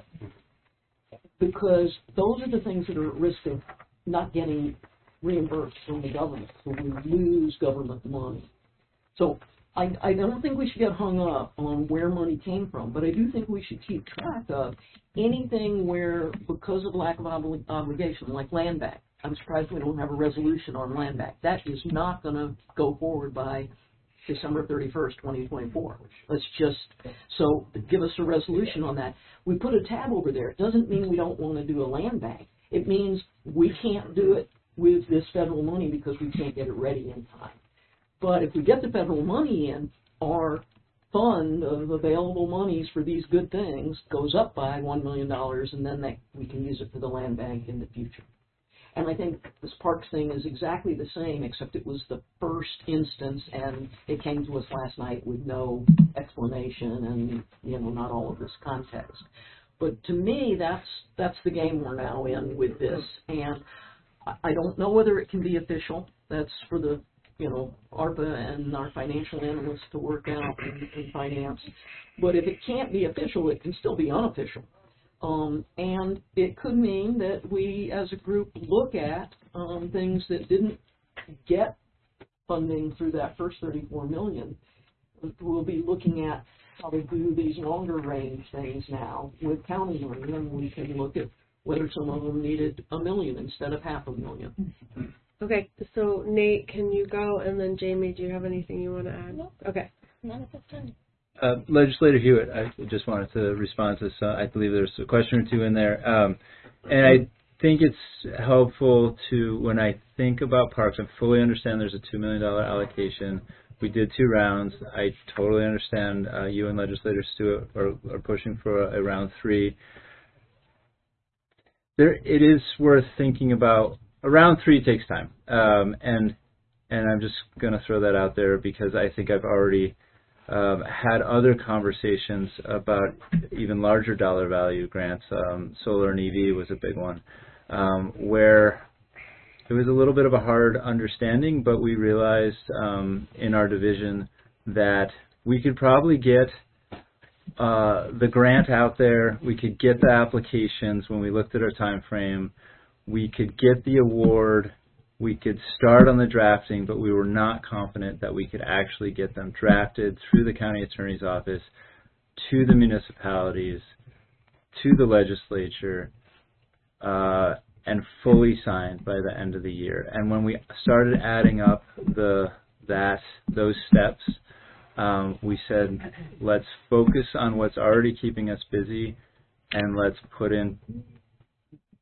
because those are the things that are at risk of not getting reimbursed from the government, so we lose government money. So I, I don't think we should get hung up on where money came from, but I do think we should keep track of anything where, because of lack of obli obligation, like land bank. I'm surprised we don't have a resolution on land bank. That is not going to go forward by December thirty-first, twenty twenty-four. Let's just, so give us a resolution on that. We put a tab over there. It doesn't mean we don't want to do a land bank. It means we can't do it with this federal money because we can't get it ready in time. But if we get the federal money in, our fund of available monies for these good things goes up by one million dollars, and then that, we can use it for the land bank in the future. And I think this parks thing is exactly the same, except it was the first instance, and it came to us last night with no explanation and, you know, not all of this context. But to me, that's that's the game we're now in with this, and I don't know whether it can be official. That's for the, you know, ARPA and our financial analysts to work out in, in finance. But if it can't be official, it can still be unofficial. Um, and it could mean that we, as a group, look at um, things that didn't get funding through that first thirty-four million dollars. We'll be looking at how to do these longer range things now with county money, and we can look at whether some of them needed a million instead of half a million. Okay, so Nate, can you go? And then Jamie, do you have anything you want to add? No. Okay. None at this time. Uh, Legislator Hewitt, I just wanted to respond to this. Uh, I believe there's a question or two in there. Um, and I think it's helpful to, when I think about parks, I fully understand there's a two million dollars allocation. We did two rounds. I totally understand uh, you and Legislator Stewart are, are pushing for a, a round three. There, it is worth thinking about. A round three takes time. Um, and, and I'm just going to throw that out there because I think I've already Um, had other conversations about even larger dollar value grants. Um, solar and E V was a big one, um, where it was a little bit of a hard understanding, but we realized um, in our division that we could probably get uh, the grant out there, we could get the applications when we looked at our time frame, we could get the award, we could start on the drafting, but we were not confident that we could actually get them drafted through the county attorney's office to the municipalities, to the legislature, uh, and fully signed by the end of the year. And when we started adding up the that those steps, um, we said, let's focus on what's already keeping us busy, and let's put in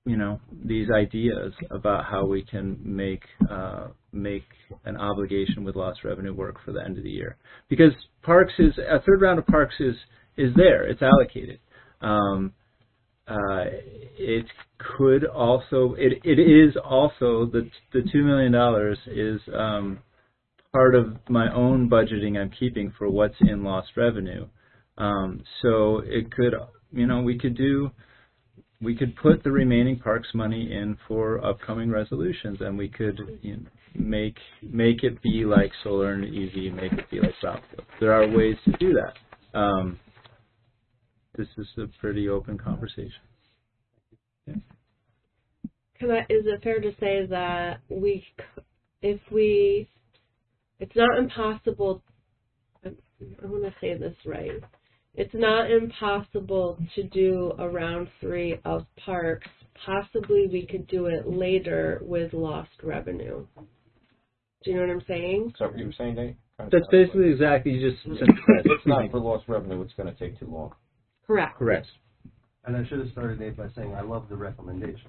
you know, these ideas about how we can make uh, make an obligation with lost revenue work for the end of the year. Because parks is a third round of parks is is there. It's allocated. Um, uh, it could also it it is also the the two million dollars is um, part of my own budgeting I'm keeping for what's in lost revenue. Um, so it could, you know, we could do. We could put the remaining parks money in for upcoming resolutions, and we could, you know, make make it be like solar and E V, make it be like Brownfield. There are ways to do that. Um, this is a pretty open conversation. Yeah. Can I, is it fair to say that we, if we, it's not impossible, I want to say this right, it's not impossible to do a round three of parks. Possibly we could do it later with lost revenue. Do you know what I'm saying? Is that what you were saying, Nate? That's basically exactly you just said. It's not for lost revenue. It's going to take too long. Correct. Correct. And I should have started, Nate, by saying I love the recommendation.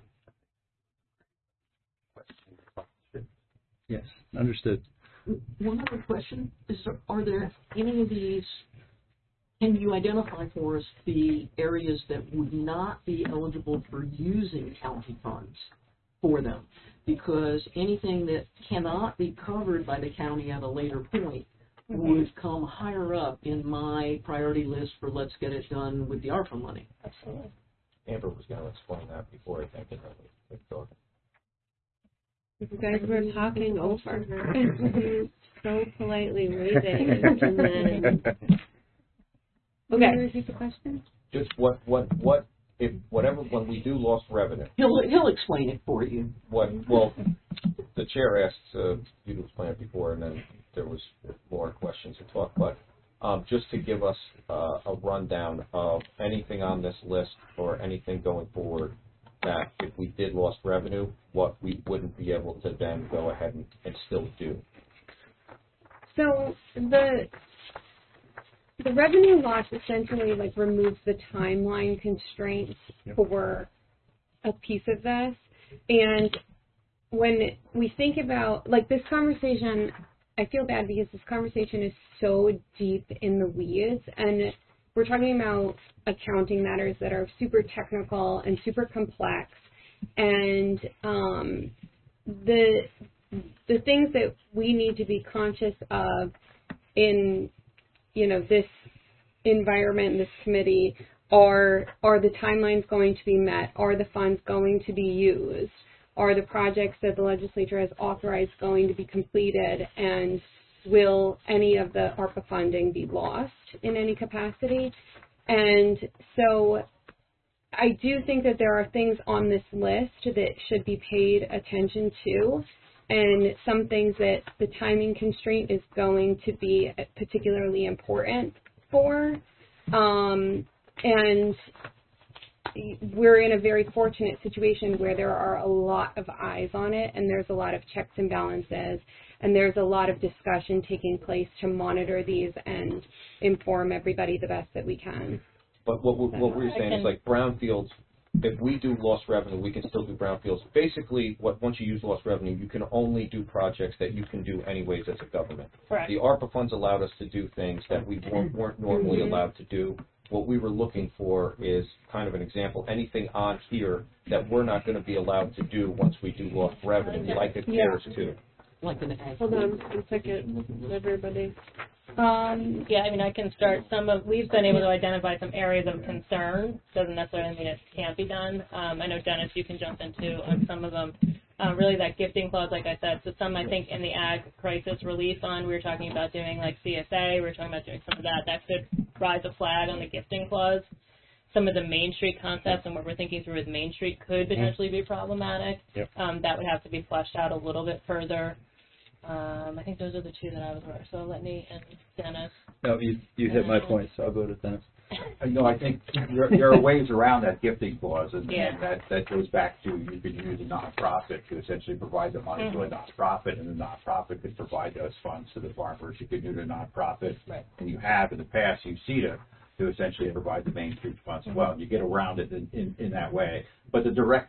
Yes, understood. One other question is: are there any of these? Can you identify for us the areas that would not be eligible for using county funds for them? Because anything that cannot be covered by the county at a later point would come higher up in my priority list for let's get it done with the ARPA money. Absolutely. Amber was going to explain that before, I think, and then we thought. You guys were talking over. So politely waiting, and then... Okay. Can you repeat the question? Just what, what, what, if, whatever, when we do lost revenue. He'll, he'll explain it for you. What, well, the chair asked uh, you to explain it before, and then there was more questions to talk, but um, just to give us uh, a rundown of anything on this list or anything going forward that if we did lost revenue, what we wouldn't be able to then go ahead and, and still do. So the the revenue loss essentially like removes the timeline constraints yep. for a piece of this. And when we think about like this conversation, I feel bad because this conversation is so deep in the weeds, and we're talking about accounting matters that are super technical and super complex. And um, the the things that we need to be conscious of in you know this environment, this committee, are are the timelines going to be met? Are the funds going to be used? Are the projects that the legislature has authorized going to be completed? And will any of the ARPA funding be lost in any capacity? And so I do think that there are things on this list that should be paid attention to, and some things that the timing constraint is going to be particularly important for. Um, and we're in a very fortunate situation where there are a lot of eyes on it, and there's a lot of checks and balances, and there's a lot of discussion taking place to monitor these and inform everybody the best that we can. But what we're, what we're saying is like brownfields, if we do lost revenue, we can still do brownfields. Basically, what once you use lost revenue, you can only do projects that you can do anyways as a government. Correct. The ARPA funds allowed us to do things that we weren't, weren't normally mm-hmm. allowed to do. What we were looking for is kind of an example. Anything on here that we're not going to be allowed to do once we do lost revenue, like a CARES too. Like an Hold on one second, everybody. Um, yeah, I mean, I can start. Some of we've been able to identify some areas of concern. Doesn't necessarily mean it can't be done. Um, I know Dennis, you can jump into on some of them. Uh, really, that gifting clause, like I said. So some, I think, in the Ag Crisis Relief Fund, we were talking about doing like C S A. We were talking about doing some of that. That could rise a flag on the gifting clause. Some of the Main Street concepts and what we're thinking through with Main Street could potentially be problematic. Yep. Um, that would have to be fleshed out a little bit further. Um, I think those are the two that I was aware of. So let me and Dennis. No, you you hit my point, so I'll go to Dennis. No, I think there, there are ways around that gifting clause, and, Yeah. and that, that goes back to you could use a nonprofit to essentially provide the money mm-hmm. to a nonprofit, and the nonprofit could provide those funds to the farmers. You could do the nonprofit, right. and you have in the past used C E T A to essentially provide the Main Street funds as well. And you get around it in, in, in that way. But the direct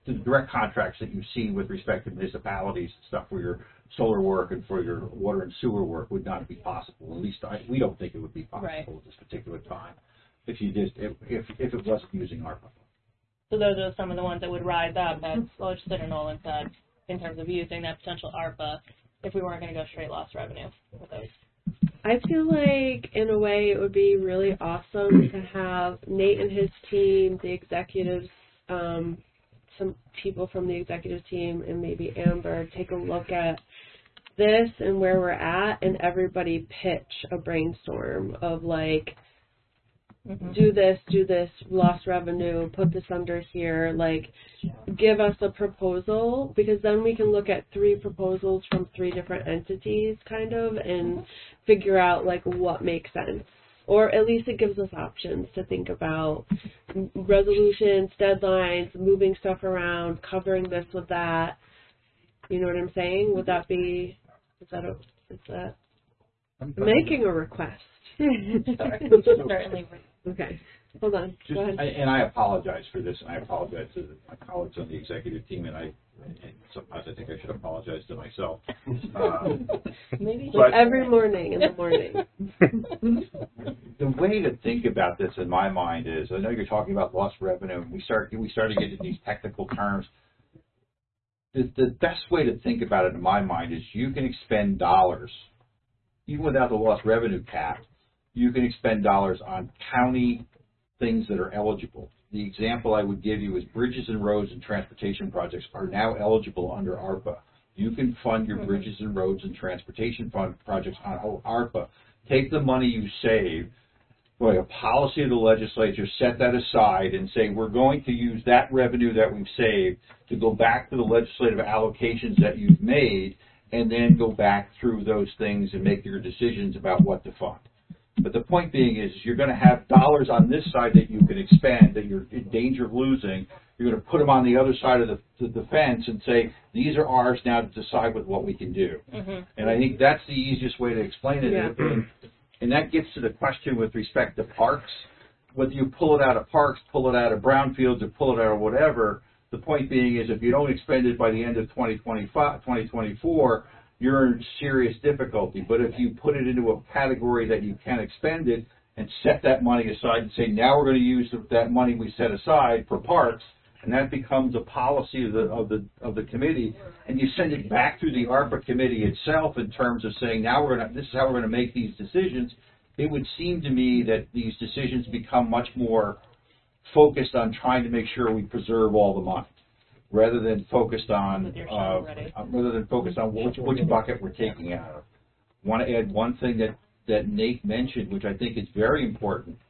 the direct contracts that you see with respect to municipalities and stuff for your solar work and for your water and sewer work would not be possible. At least I, we don't think it would be possible Right. at this particular time if you just if if, if it wasn't using ARPA. So those are some of the ones that would rise up, as Legislator Nolan said, in terms of using that potential ARPA if we weren't going to go straight lost revenue with those. I feel like, in a way, it would be really awesome to have Nate and his team, the executives, um, some people from the executive team, and maybe Amber, take a look at this and where we're at, and everybody pitch a brainstorm of, like, mm-hmm. do this, do this, lost revenue, put this under here, like, give us a proposal, because then we can look at three proposals from three different entities, kind of, and figure out, like, what makes sense. Or at least it gives us options to think about resolutions, deadlines, moving stuff around, covering this with that. You know what I'm saying? Would that be, is that, a, is that, I'm making a request. Sorry. Certainly. Okay. Hold on. Just, Go ahead. I, and I apologize for this, and I apologize to my colleagues on the executive team, and I, and sometimes I think I should apologize to myself. Uh, Maybe but, every morning in the morning. The way to think about this in my mind is, I know you're talking about lost revenue, and we start we start to get into these technical terms. The, the best way to think about it in my mind is you can expend dollars, even without the lost revenue cap, you can expend dollars on county things that are eligible. The example I would give you is bridges and roads and transportation projects are now eligible under ARPA. You can fund your bridges and roads and transportation fund projects on ARPA. Take the money you save, boy, a policy of the legislature, set that aside and say we're going to use that revenue that we've saved to go back to the legislative allocations that you've made, and then go back through those things and make your decisions about what to fund. But the point being is you're going to have dollars on this side that you can expend that you're in danger of losing. You're going to put them on the other side of the, the fence and say, these are ours now to decide with what we can do. Mm-hmm. And I think that's the easiest way to explain it. Yeah. And, and that gets to the question with respect to parks. Whether you pull it out of parks, pull it out of brownfields, or pull it out of whatever, the point being is if you don't expend it by the end of twenty twenty-five, twenty twenty-four, you're in serious difficulty. But if you put it into a category that you can expend it and set that money aside and say, now we're going to use that money we set aside for parks, and that becomes a policy of the of the of the committee, and you send it back through the ARPA committee itself in terms of saying, now we're going to, this is how we're going to make these decisions, it would seem to me that these decisions become much more focused on trying to make sure we preserve all the money, rather than focused on uh, rather than focused on which, which bucket we're taking out of. I want to add one thing that, that Nate mentioned, which I think is very important,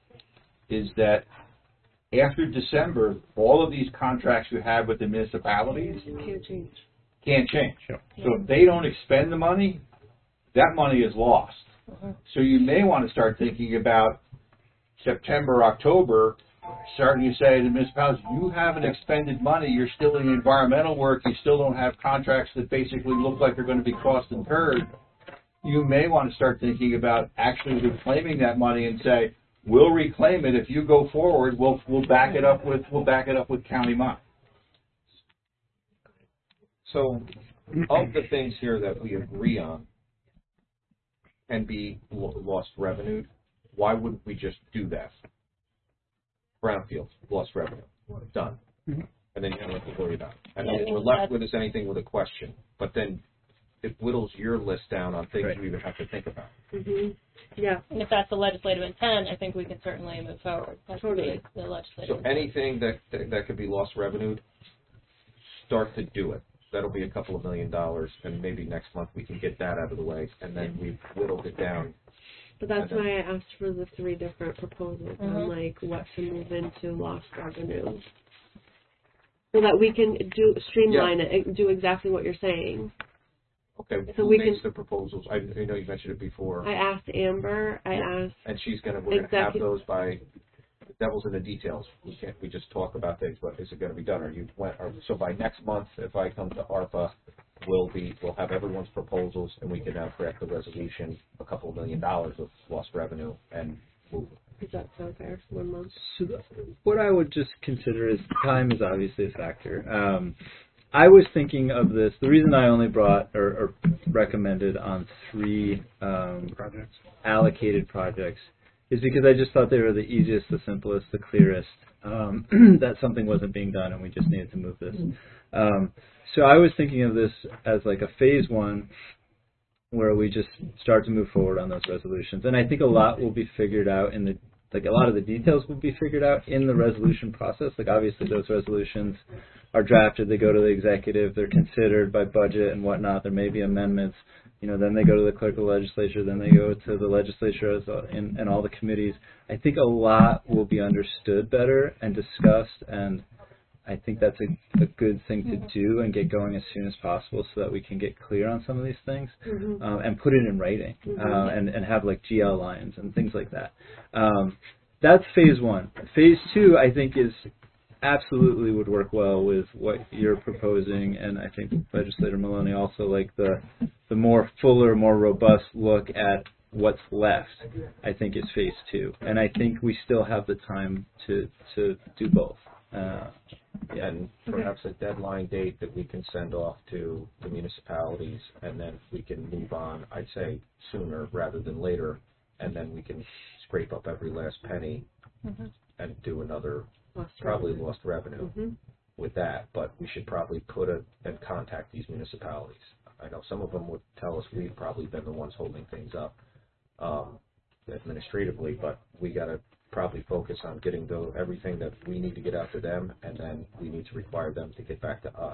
is that after December, all of these contracts you have with the municipalities can't change. Can't change. Sure. So if they don't expend the money, that money is lost. Uh-huh. So you may want to start thinking about September, October, starting to say to the municipalities, you haven't expended money, you're still in environmental work, you still don't have contracts that basically look like they're going to be cost incurred. You may want to start thinking about actually reclaiming that money and say, we'll reclaim it if you go forward, we'll we'll back it up with we'll back it up with county money. So of the things here that we agree on can be lost revenue, why wouldn't we just do that? Brownfields, lost revenue, done. Mm-hmm. And then you don't have to worry about it. And then what we're left with is anything with a question. But then it whittles your list down on things right. we even have to think about. Mm-hmm. Yeah. And if that's the legislative intent, I think we can certainly move forward. That's totally the legislative So intent. anything that, that that could be lost revenue, start to do it. That'll be a couple of million dollars, and maybe next month we can get that out of the way, and then we've whittled it down. But that's why I asked for the three different proposals mm-hmm. on like what to move into lost revenue, so that we can do streamline yeah. it and do exactly what you're saying. Okay. So Who we makes can, the proposals? I, I know you mentioned it before. I asked Amber. I asked. And she's gonna. We're gonna have those by. The devil's in the details. We can't. We just talk about things, but is it going to be done? Or you went? Or, so by next month, if I come to ARPA, we'll be. We'll have everyone's proposals, and we can now correct the resolution. A couple of million dollars of lost revenue, and move. Does that sound fair? One month. So the, what I would just consider is time is obviously a factor. Um, I was thinking of this. The reason I only brought or, or recommended on three um, projects, allocated projects, is because I just thought they were the easiest, the simplest, the clearest. Um, that something wasn't being done, and we just needed to move this. Um, so I was thinking of this as like a phase one, where we just start to move forward on those resolutions. And I think a lot will be figured out in the, like a lot of the details will be figured out in the resolution process. Like obviously those resolutions are drafted, they go to the executive, they're considered by budget and whatnot, there may be amendments, you know, then they go to the clerk of the legislature, then they go to the legislature as a, and, and all the committees. I think a lot will be understood better and discussed, and I think that's a, a good thing to do and get going as soon as possible so that we can get clear on some of these things Mm-hmm. um, and put it in writing Mhm. uh, and, and have like G L lines and things like that. Um, that's phase one. Phase two, I think, is absolutely would work well with what you're proposing, and I think Legislator Maloney also like the the more fuller, more robust look at what's left, I think is phase two. And I think we still have the time to, to do both. Uh, Yeah, and perhaps a deadline date that we can send off to the municipalities, and then we can move on, I'd say sooner rather than later, and then we can scrape up every last penny Mm-hmm. and do another, Lost probably revenue. lost revenue Mm-hmm. with that, but we should probably put a, and contact these municipalities. I know some of them would tell us we've probably been the ones holding things up um, administratively, but we got to probably focus on getting the, everything that we need to get out to them, and then we need to require them to get back to us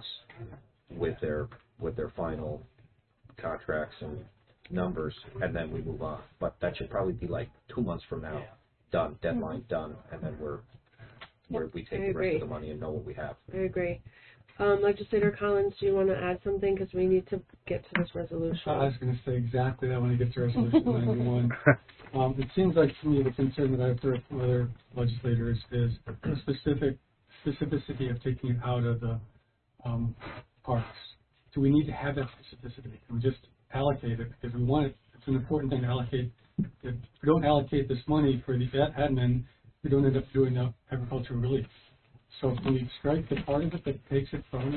with their with their final contracts and numbers, and then we move on. But that should probably be like two months from now, done, deadline done, and then we're where we take I the rest agree. of the money and know what we have. I agree. Um, Legislator Collins, do you want to add something? Because we need to get to this resolution. I was going to say exactly that when I get to resolution ninety-one. Um, it seems like to me the concern that I've heard from other legislators is the specific specificity of taking it out of the um, parks. Do we need to have that specificity? Can we just allocate it because we want it? It's an important thing to allocate. If we don't allocate this money for the ad- admin, we don't end up doing the agricultural relief. So can we strike the part of it that takes it from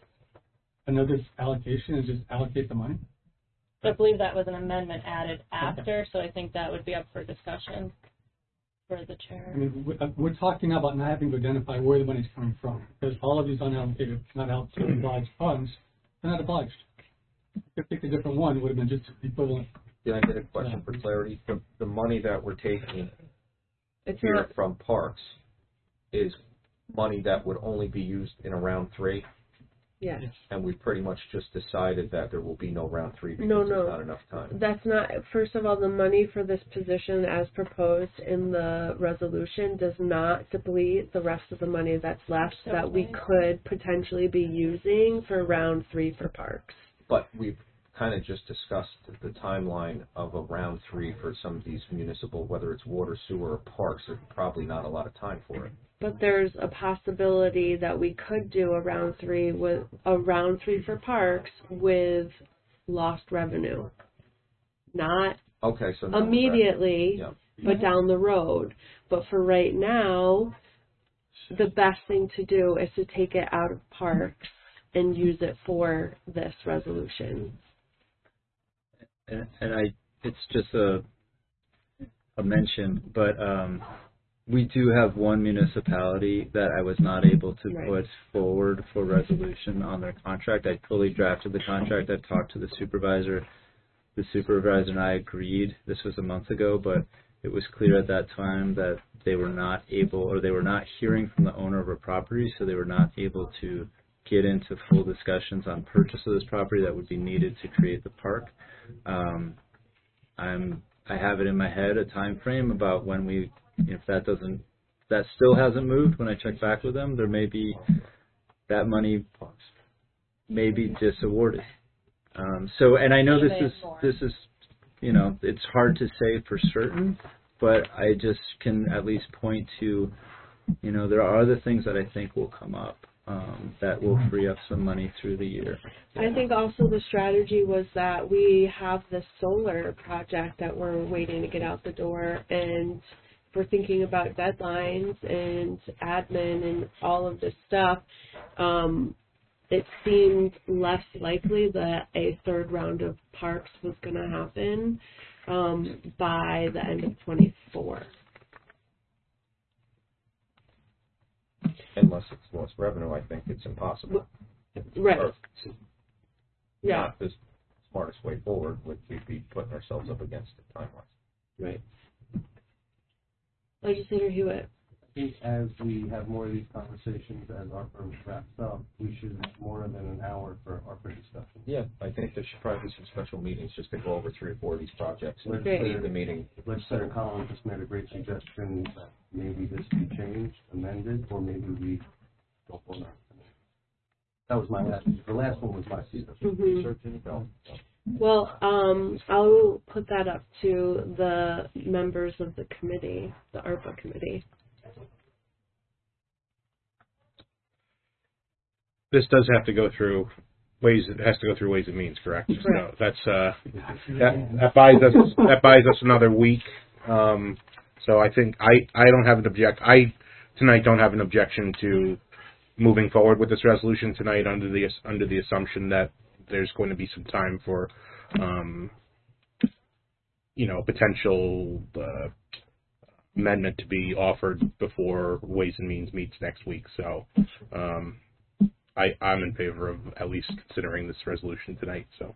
another allocation and just allocate the money? I believe that was an amendment added after, so I think that would be up for discussion for the chair. I mean, we- uh, we're talking now about not having to identify where the money's coming from, because all of these unallocated, not allocated obliged funds, they're not obliged. If they picked a different one, it would have been just equivalent. Can I get a question for clarity? The, the money that we're taking It's here not, from parks is money that would only be used in a round three, yes. and we've pretty much just decided that there will be no round three because No, no. there's not enough time. That's not, first of all, the money for this position as proposed in the resolution does not deplete the rest of the money that's left that we could potentially be using for round three for parks. But we've kind of just discussed the timeline of a round three for some of these municipal, whether it's water, sewer, or parks. There's probably not a lot of time for it. But there's a possibility that we could do a round three with a round three for parks with lost revenue. Not Okay, so now we're back. immediately, Yeah. but down the road. But for right now, the best thing to do is to take it out of parks and use it for this resolution. and, and I, it's just a a mention, but um, we do have one municipality that I was not able to Right. put forward for resolution on their contract. I fully drafted the contract. I talked to the supervisor. The supervisor and I agreed. This was a month ago, but it was clear at that time that they were not able, or they were not hearing from the owner of a property, so they were not able to get into full discussions on purchase of this property that would be needed to create the park. Um, I'm I have it in my head a time frame about when we, if that doesn't, that still hasn't moved. When I check back with them, there may be that money may be disawarded. Um, so, and I know this is this is, you know, it's hard to say for certain, but I just can at least point to, you know, there are other things that I think will come up. Um, that will free up some money through the year. I think also the strategy was that we have this solar project that we're waiting to get out the door, and we're thinking about deadlines and admin and all of this stuff, um, it seemed less likely that a third round of parks was going to happen um, by the end of twenty-four. Unless it's lost revenue, I think it's impossible. Right. Or Yeah. Not the smartest way forward, would we be putting ourselves up against the timeline. Right. Legislator Hewitt. I think as we have more of these conversations, as ARPA wraps up, we should have more than an hour for ARPA discussion. Yeah, I think there should probably be some special meetings just to go over three or four of these projects and Great. leave the meeting. Legislator Collins just made a great suggestion that maybe this be changed, amended, or maybe we don't vote on it. That was my last, the last one was my season. Mhm. Well, um, I'll put that up to the members of the committee, the ARPA committee. This does have to go through ways. It has to go through Ways and Means, correct? Correct. So that's uh, that, that buys us that buys us another week. Um, so I think I, I don't have an object. I tonight don't have an objection to moving forward with this resolution tonight under the under the assumption that there's going to be some time for, um, you know, potential uh, amendment to be offered before Ways and Means meets next week. So um, I, I'm in favor of at least considering this resolution tonight. So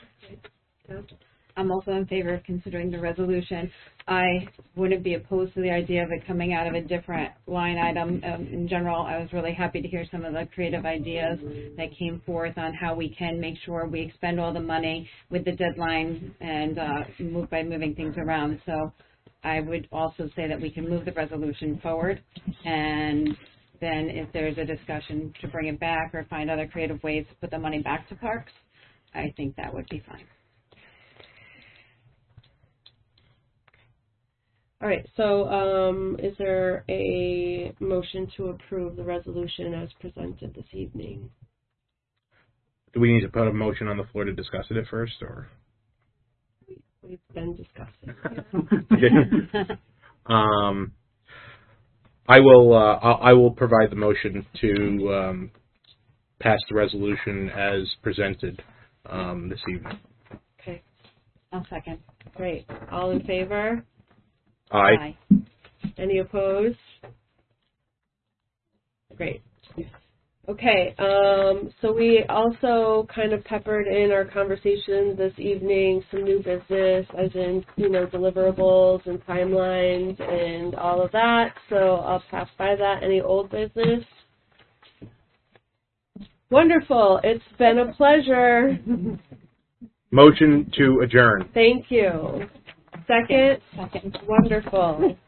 I'm also in favor of considering the resolution. I wouldn't be opposed to the idea of it coming out of a different line item. Um, in general, I was really happy to hear some of the creative ideas that came forth on how we can make sure we expend all the money with the deadline and uh, move by moving things around. So I would also say that we can move the resolution forward, and then if there's a discussion to bring it back or find other creative ways to put the money back to parks, I think that would be fine. All right, so um, is there a motion to approve the resolution as presented this evening? do we need to put a motion on the floor to discuss it at first, or? We've been discussing. Okay. um, I will. Uh, I'll, I will provide the motion to um, pass the resolution as presented um, this evening. Okay. I'll second. Great. All in favor? Aye. Aye. Any opposed? Great. Okay, um, so we also kind of peppered in our conversation this evening some new business, as in, you know, deliverables and timelines and all of that. So I'll pass by that. Any old business? Wonderful. It's been a pleasure. Motion to adjourn. Thank you. Second? Second. Wonderful.